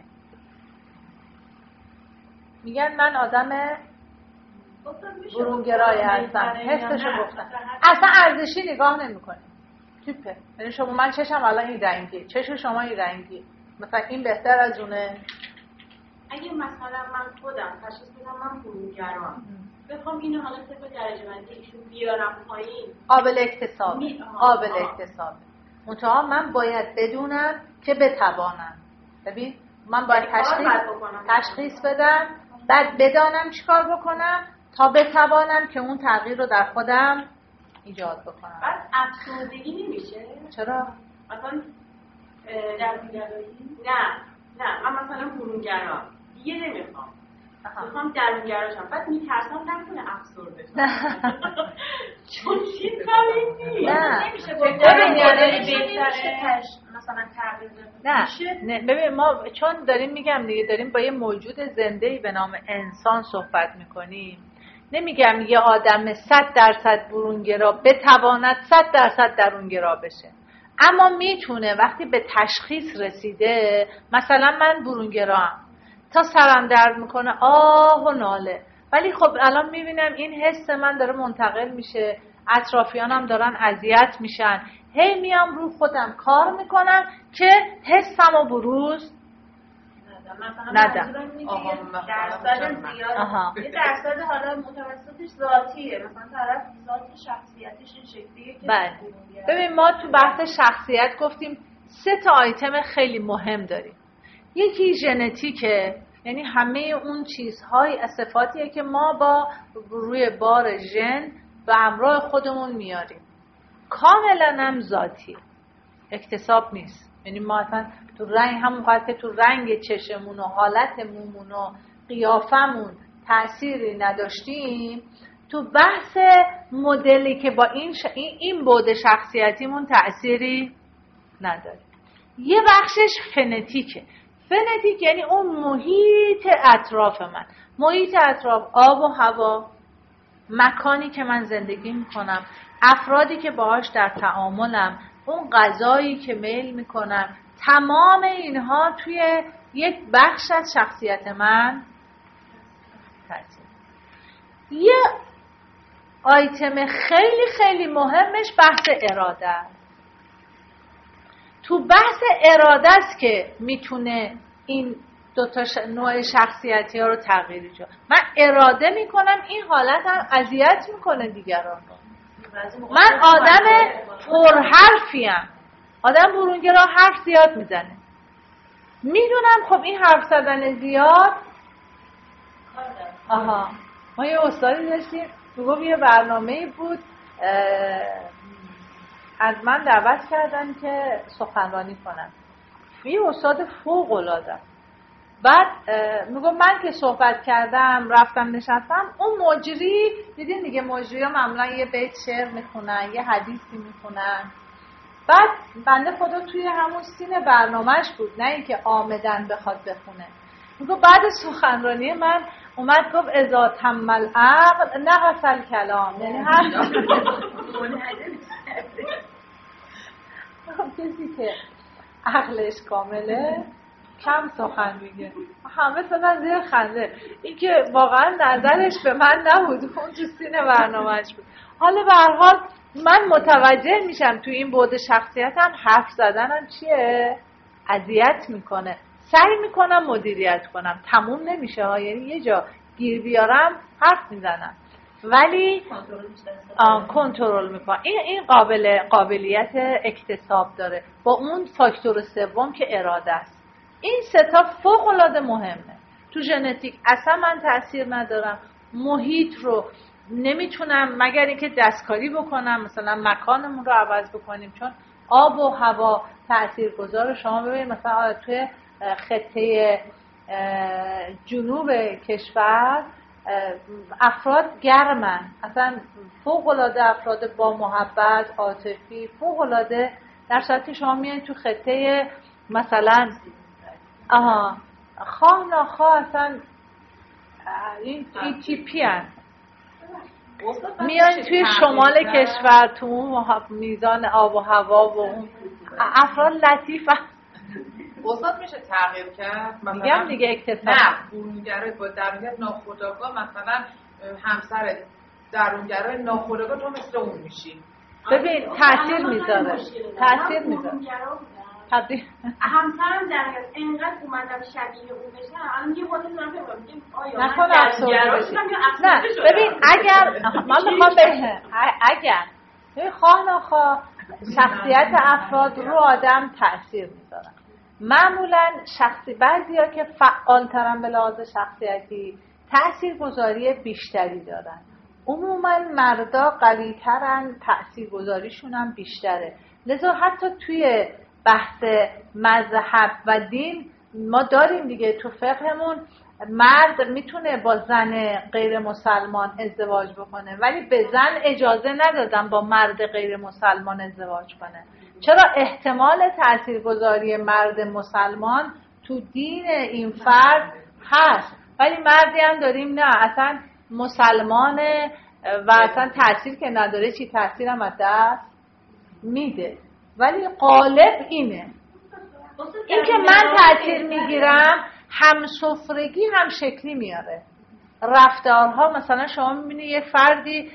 میگن من آدم برونگرایی هستم، حسشو گفتم. اصلا ارزشی نگاه نمیکنیم. تیپه. یعنی شما من چشم الان این رنگی، چشم شما این رنگی، مثلا این بهتر از اونه. اگه مثلا من خودم تشخیص بدم من برونگرام، بخوام اینو حالا طبق درجه بندی ایشون بیارم پایین، قابل اکتساب می- قابل آه. اکتساب منتها من باید بدونم که بتوانم. ببین من باید یعنی کار تشخیص باید بکنم. تشخیص بدم، بعد بدانم چیکار بکنم تا بتوانم که اون تغییر رو در خودم ایجاد بکنم. بعد افسردگی نمیشه؟ چرا؟ مثلا اه، در بی‌گرایی؟ نه نه من مثلا برونگرام دیگه نمیخوام، میخوام درونگراشم، بعد میترسم نکنه افسرده چون چیز کاری نیست. نه. نمیشه با درونگرایی بهتره مثلا تغییر نه نه ببین ما چون داریم میگم دیگه داریم با یه موجود زنده‌ای به نام انسان صحبت میکنیم. نمیگم یه آدم صد درصد برونگرا بتواند صد درصد درونگرا بشه، اما میتونه وقتی به تشخیص رسیده، مثلا من برونگرام، تا سرم درد میکنه آه و ناله، ولی خب الان میبینم این حس من داره منتقل میشه، اطرافیانم دارن اذیت میشن، هی میام رو خودم کار میکنم که حسمو بروز ندم. درصد زیاد یه درصد حالا متوسطش ذاتیه، مثلا طرف ذات شخصیتش این شکلیه که بله. ببین ما تو بحث شخصیت گفتیم سه تا آیتم خیلی مهم داریم. یکی ژنتیکه، یعنی همه اون چیزهای صفاتیه که ما با روی بار ژن به همراه خودمون میاریم. کاملا هم ذاتی، اکتساب نیست. یعنی ما اصلا تو رنگ همونقدر که تو رنگ چشمون و حالت مومون و قیافمون تأثیری نداشتیم، تو بحث مدلی که با این ش... این بعد شخصیتیمون تأثیری نداره. یه بخشش فنتیکه. فنتیک یعنی اون محیط اطراف من، محیط اطراف، آب و هوا، مکانی که من زندگی میکنم، افرادی که باهاش در تعاملم، اون غذایی که میل میکنم، تمام اینها توی یک بخش از شخصیت من تاثیر. یه آیتم خیلی خیلی مهمش بحث اراده است. تو بحث اراده است که میتونه این دو تا ش... نوع شخصیتی ها رو تغییر ایجاد. من اراده میکنم این حالت هم اذیت میکنه دیگران رو. من آدم پرحرفیم، آدم برونگرا حرف زیاد میزنه، میدونم خب این حرف زدن زیاد. آها ما یه استادی داشتیم میگم یه برنامه‌ای بود از من دعوت کردن که سخنرانی کنم. یه استاد فوق العاده. بعد میگم من که صحبت کردم رفتم نشستم، اون مجری دیدین دیگه مجری‌ها معمولا یه بیت شعر میخونن، یه حدیثی میخونن. بعد بنده خدا توی همون سین برنامهش بود، نه اینکه آمدن بخواد بخونه. میگم بعد سخنرانی من اومد گفت اذا تم العقل نقص الکلام، یعنی هر کسی که عقلش کامله کم سخن میگه. همه زدن زیر خنده. این که واقعا نظرش به من نبود، اون تو سین برنامهش بود. حالا به هر حال من متوجه میشم تو این بعد شخصیتم حرف زدنم چیه؟ اذیت میکنه. سعی میکنم مدیریت کنم، تموم نمیشه ها، یعنی یه جا گیر بیارم حرف میزنم ولی کنترل میکنم. این این قابل قابلیت اکتساب داره با اون فاکتور سوم که اراده است. این سه تا فوق العاده مهمه. تو ژنتیک اصلا من تاثیر ندارم، محیط رو نمیتونم مگر اینکه دستکاری بکنم، مثلا مکانمون رو عوض بکنیم، چون آب و هوا تاثیرگذاره. شما ببینید مثلا توی خطه جنوب کشور افراد گرمن، اصلا فوق العاده افراد با محبت عاطفی فوق العاده، در صورتی شما میایین تو خطه مثلا آها خواه ناخواه اصلا این این تیپی هست. میان توی شمال کشور تو اون میزان آب و هوا و اون افراد لطیف استاد میشه تغییر کرد؟ میگم دیگه اکتساب. نه برونگرای با درونگرای ناخودآگاه، مثلا همسر درونگرای ناخودآگاه تو مثل اون میشی. ببین تاثیر میذاره، تاثیر میذاره. تبدیل همسرم جنگل اینقدر اومدم شبیه اون بشم الان یه وقتی دارم فکر می‌کنم آیا نکنه افسرده بشی. نه ببین اگر من میخوام به اگر ببین خواه نخواه شخصیت افراد رو آدم تأثیر میذارن. معمولا شخصی بعضیا که فعالترن به لحاظ شخصیتی تاثیرگذاری بیشتری دارن. عموما مردا قوی‌ترن، تاثیرگذاریشون هم بیشتره. لذا حتی توی بحث مذهب و دین ما داریم دیگه، تو فقهمون مرد میتونه با زن غیر مسلمان ازدواج بکنه ولی به زن اجازه ندادن با مرد غیر مسلمان ازدواج کنه. چرا؟ احتمال تاثیرگذاری مرد مسلمان تو دین این فرد هست، ولی مردی هم داریم نه اصلا مسلمانه و اصلا تاثیر که نداره، چی تاثیر هم از دست میده. ولی غالب اینه، این که من تاثیر میگیرم هم سفرگی هم شکلی میاره. رفتارها مثلا شما میبینی یه فردی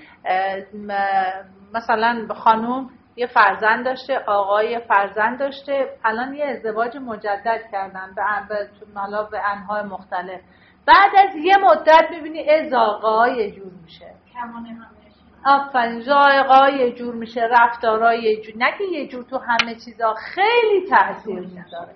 مثلا خانوم یه فرزند داشته، آقای فرزند داشته، الان یه ازدواج مجدد کردن به حالا به انواع مختلف. بعد از یه مدت میبینی ازاقا یه جور میشه، کمانه همش آفرین، ذائقه‌ها یه جور میشه، رفتارها یه جور، نه که یه جور، تو همه چیزا خیلی تاثیر میذاره.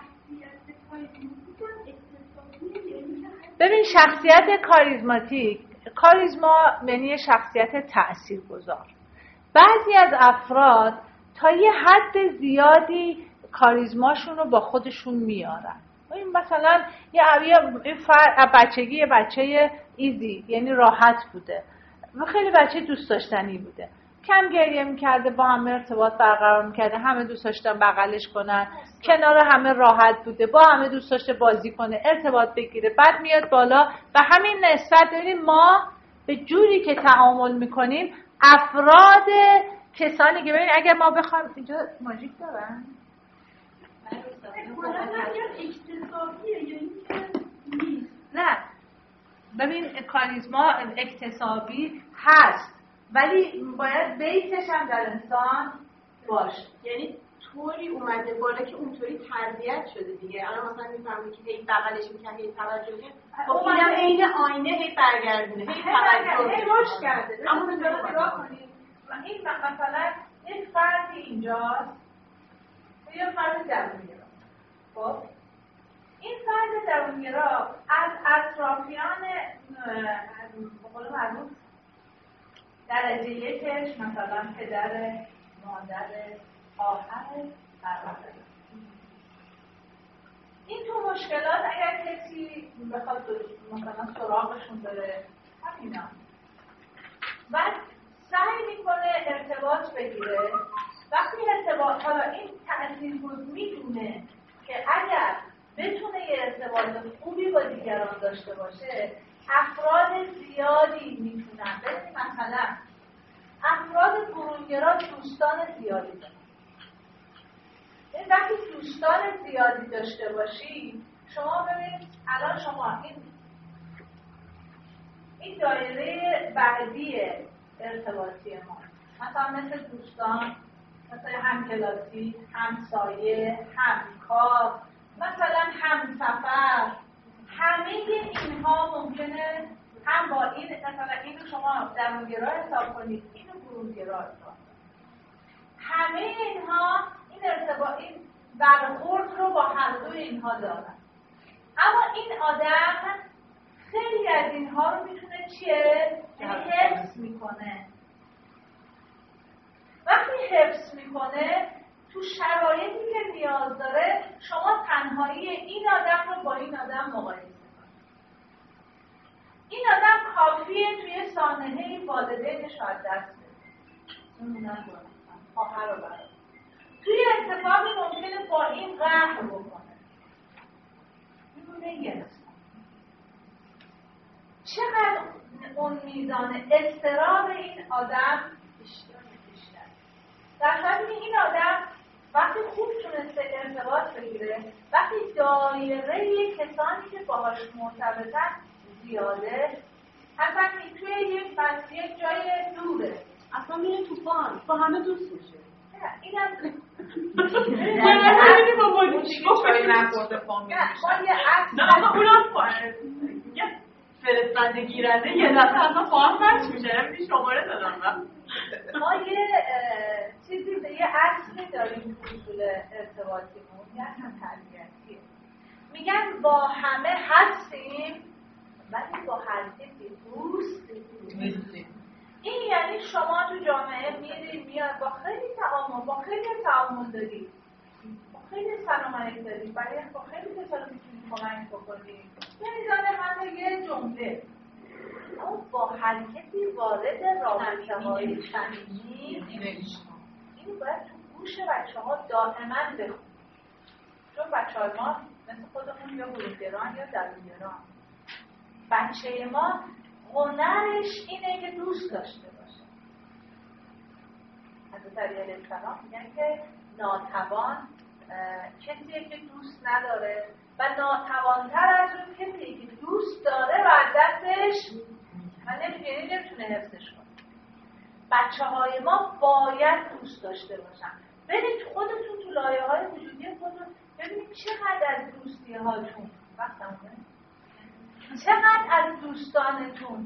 ببین شخصیت کاریزماتیک، کاریزما معنی شخصیت تاثیرگذار. بعضی از افراد تا یه حد زیادی کاریزماشون رو با خودشون میارن. این مثلا یه این بچگی یه بچه ایزی، یعنی راحت بوده و خیلی بچه دوست داشتنی بوده، کم گریه میکرده، با همه ارتباط برقرار میکرده، همه دوست داشتن بغلش کنن، کنار همه راحت بوده، با همه دوست داشته بازی کنه، ارتباط بگیره. بعد میاد بالا و همین نسبت ببینیم ما به جوری که تعامل میکنیم افراد کسانی که ببین اگر ما بخوایم اینجا ماژیک دارن نه ببین کاریزما اکتسابی هست ولی باید بیسش هم در انسان باشه، یعنی طوری اومده بالا که اونطوری تربیت شده دیگه. الان مثلا میفهمی که هی بغلش میکنه، هی توجه میکنه، خب اینم عین آینه هی برگردونه، هی توجه هی رشد کرده. اما بذارید نگاه کنید این مثلا یک فردی اینجاست و یه فرد درونگرا. خب این فرد درونگرا از اطرافیان به قول معروف درجه یکش مثلا پدر، مادر، خواهر، برادر. این تو مشکلات اگر کسی بخواد مثلا سراغشون بره همینا بعد سعی میکنه ارتباط بگیره. وقتی ارتباط حالا این تأثیرگذار میدونه که اگر بتونه یه ارتباط خوبی با دیگران داشته باشه افراد زیادی میتونن. ببین مثلا افراد برونگرا دوستان زیادی دارن. این وقتی دوستان زیادی داشته باشی شما ببین الان شما این این دایره بعدی ارتباطی ما مثلا مثل دوستان، مثلا همکلاسی، همسایه، همکار، مثلا همسفر، همه اینها ممکنه هم با این مثلا اینو شما درونگرا حساب کنید، اینو برونگرا حساب کنید. همه اینها این ارتباط این برخورد رو با هر دو اینها دارن. اما این آدم خیلی از اینها رو میتونه چیه؟ یعنی حفظ میکنه. وقتی حفظ میکنه تو شرایطی که نیاز داره شما تنهایی این آدم رو با این آدم مقایسه کنید. این آدم کافیه توی سانحه والدینش از دست بده. نمونم دارم خواهر و برادر. توی اتفاقی ممکنه با این قهر بکنه. میمونه یه نسبت. چقدر اون میزان اضطراب این آدم بیشتر بیشتر. در صورتی که این آدم وقتی خوب تونسته ارتباط بگیره، وقتی دایره کسانی که باهاش مرتبطن زیاده، اصلا توی یک بس یک جای دوره، اصلا میره تو بان با همه دوست میشه. اینم نه با ما چای نخورده فامیل ما یه عکس نه آقا اونم یه فرستنده گیرنده یه دفعه اصلا با هم مچ میشه نمیدی شماره دادم من ما یه چیزی یه عکس داریم اصول ارتباطیمون یه هم تربیتیه میگن با همه هستیم ولی با هر کسی دوست نیستیم. این یعنی شما تو جامعه میری میاد با خیلی تعامل با خیلی تعامل داری با خیلی سلام علیک داری برای با خیلی کسا رو میتونی کمک بکنی یعنی داره همه یه جمله اما با هر کسی وارد رابطه های صمیمی اینو باید تو گوش بچه ها دائما بخون چون بچه های ما مثل خودمون یا بروگران یا درونگران بچه ما هنرش اینه که دوست داشته باشه. حضرت علی علیه السلام میگن که ناتوان کسیه که دوست نداره و ناتوانتر از اون کسیه که دوست داره و از دستش من نمیگه نمیتونه حفظش کنه. بچه های ما باید دوست داشته باشن. برید خودتون تو لایه های وجودی خودتون ببینید چقدر از دوستی هاتون وقتم چقدر از دوستانتون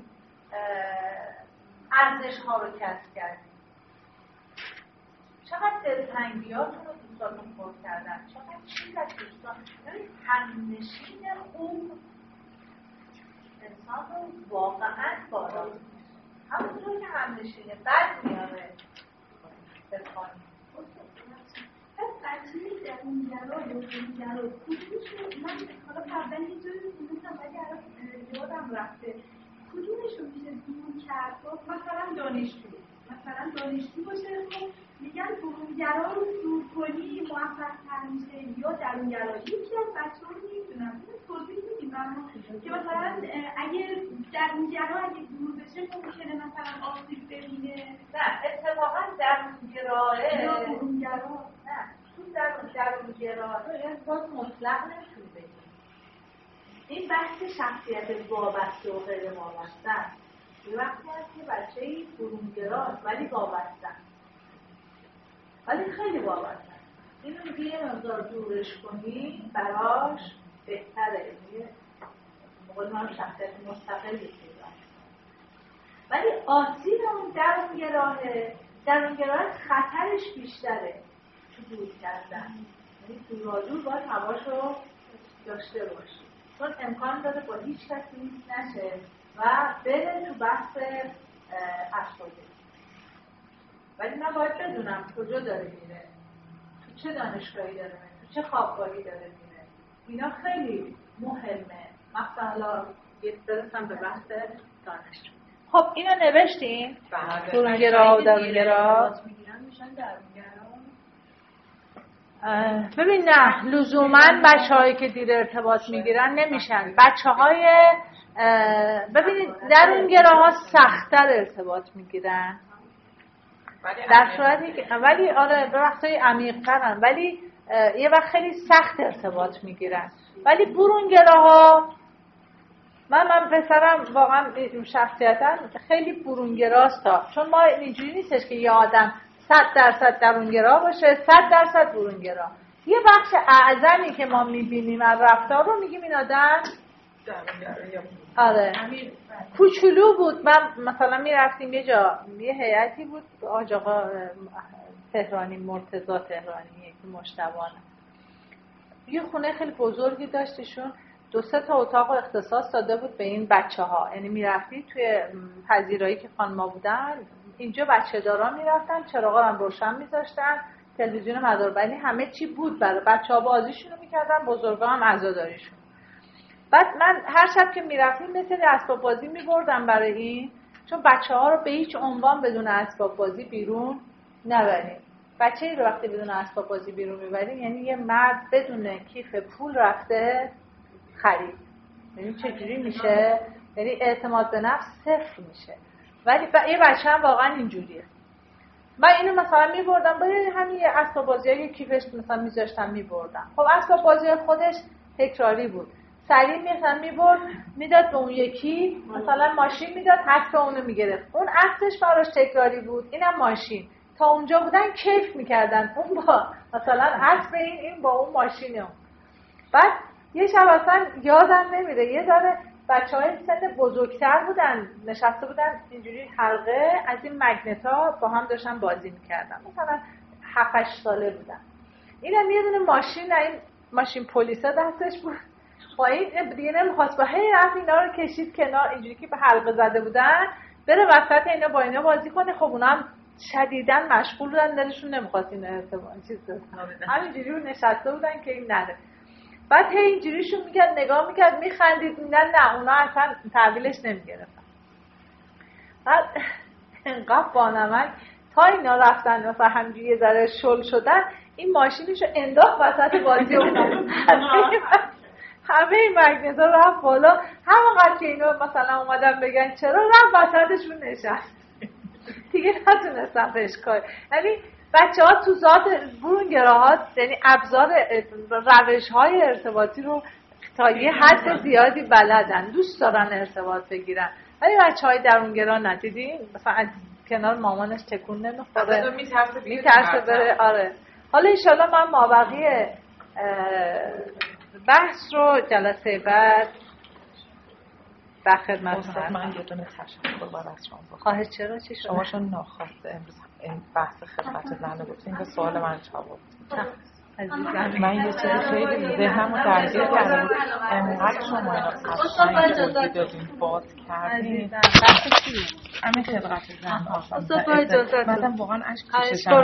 ارزش ها رو کسب کردید، چقدر دلتنگیاتون رو دوستانتون پر کردن، چقدر چیز از دوستان همنشین خوب انسان رو واقعا بالا می‌بره. همونطور که همنشین بد میاره بخوانید قطعی درونگرا یا درونگرا کدومشون من حالا قبلا یه جایی می‌دونستم ولی الان یادم رفته کدومشون میشه دور کرد مثلا دانشجو مثلا دانشجو باشه خب میگن درونگرا رو دور کنی موفق‌تر میشه یا درونگرا یکی از بچه‌ها میدونم توضیح میدیم برام که مثلا اگه درونگرا اگه دور بشه ممکنه مثلا آسیب ببینه نه اتفاقا درونگرا یا درونگرا نه تو درون درونگرا یعنی باز مطلق نمیتونی بگی این بحث شخصیت وابسته و غیر وابسته است. یه وقتی هست که بچه‌ای درونگراست ولی وابسته ولی خیلی وابسته اینو میگه یه مقدار دورش کنی براش بهتره میگه مقول من شخصیت مستقلی پیدا ولی آسیب اون درونگراه درونگراه خطرش بیشتره تو دور کردن یعنی دورا دور باید هواشو داشته باشی چون امکان داره با هیچ کسی نیست نشه و بره تو بحث اشتاده ولی من باید بدونم کجا داره میره تو چه دانشگاهی داره میره تو چه خوابگاهی داره میره اینا خیلی مهمه مثلا یه برسم به بحث دانشجو خب اینا نوشتیم درونگرا و درونگرا ببین نه لزوما بچه هایی که دیر ارتباط میگیرن نمیشن بچه های ببینید درونگراها سخت‌تر ارتباط میگیرن در صورتی که ولی آره به وقتای عمیق‌ترن ولی یه وقت خیلی سخت ارتباط میگیرن ولی برونگراها من من پسرم واقعا شخصیتاً خیلی برونگراست ها چون ما اینجوری نیستش که یه آدم صد درصد درونگرا باشه صد درصد برونگرا یه بخش اعظمی که ما میبینیم از رفتار رو میگیم این آدم آره کوچولو بود من مثلا میرفتیم یه جا یه هیئتی بود آج آقا تهرانی مرتضی تهرانی یکی مشتبانه یه خونه خیلی بزرگی داشتشون دو سه تا اتاق اختصاص داده بود به این بچه ها یعنی میرفتی توی پذیرایی که خانما بودن اینجا بچه دارا میرفتن چراغا هم روشن میذاشتن تلویزیون مداربینی همه چی بود برای بچه ها بازیشونو میکردن بزرگا هم عزاداریشون بعد من هر شب که میرفتیم مثل اسباب بازی میبردم برای این چون بچه ها رو به هیچ عنوان بدون اسباب بازی بیرون نبریم بچه‌ای رو وقتی بدون اسباب بازی بیرون میبریم یعنی یه مرد بدون کیف پول رفته خرید یعنی چجوری میشه یعنی اعتماد به نفس صفر میشه ولی یه بچه هم واقعا اینجوریه من اینو مثلا میبردم برای همین اسباب بازی‌های کیفش مثلا میذاشتم میبردم خب اسباب بازی خودش تکراری بود سریع مثلا میبرد میداد به اون یکی مثلا ماشین میداد عکس اونو میگرفت اون عکسش براش تکراری بود اینم ماشین تا اونجا بودن کیف میکردن، اون با مثلا اسب این این با اون ماشین اون. بعد یه شب اصلا یادم نمیره یه ذره بچه‌های سن بزرگتر بودن نشسته بودن اینجوری حلقه از این مگنتا با هم داشتن بازی میکردن، مثلا هفت هشت ساله بودن. اینم یه دونه ماشین این ماشین پلیسا دستش بود با این دیگه نمیخواست با هی رفت اینا رو کشید کنار اینجوری که به حلقه زده بودن بره وسط اینا با اینا بازی کنه. خب اونا هم شدیداً مشغول بودن، دلشون نمیخواست این ارتباط چیز بزنن، همینجوری نشسته بودن که این نره. بعد هی اینجوریشون میکرد نگاه میکرد میخندید، میدن نه اونا اصلا تحویلش نمیگرفتن. بعد انقدر بانمک تا اینا رفتن مثلا همجوری یه ذره شل شدن این ماشینشو انداخت وسط بازی اومد همه این مگنتا رفت بالا، همونقدر که اینا مثلا اومدن بگن چرا رفت وسطشون نشست دیگه نتونستن بهش کار. یعنی بچه ها تو ذات برونگراهات یعنی ابزار روش های ارتباطی رو تا یه حد زیادی بلدن، دوست دارن ارتباط بگیرن، ولی بچه های درونگرا ندیدین مثلا از کنار مامانش تکون نمیخوره میترسه بره. آره حالا انشالله من مابقی بحث رو جلسه بعد در خدمتتون هستم. من یه دونه تشکر باید از شما بکنم. خواهش چرا چی شد؟ شما چون ناخواسته امروز این بحث خدمت زنه گفتین به سوال من جواب دادید. من یه چیزی خیلی ذهنمو درگیر کرده بود، انقدر شما اینو قشنگ توضیح دادین باز کردین. بحث چیه؟ همین خدمت زن ها. مصطفی اجازه مثلا واقعا اشک تو چشم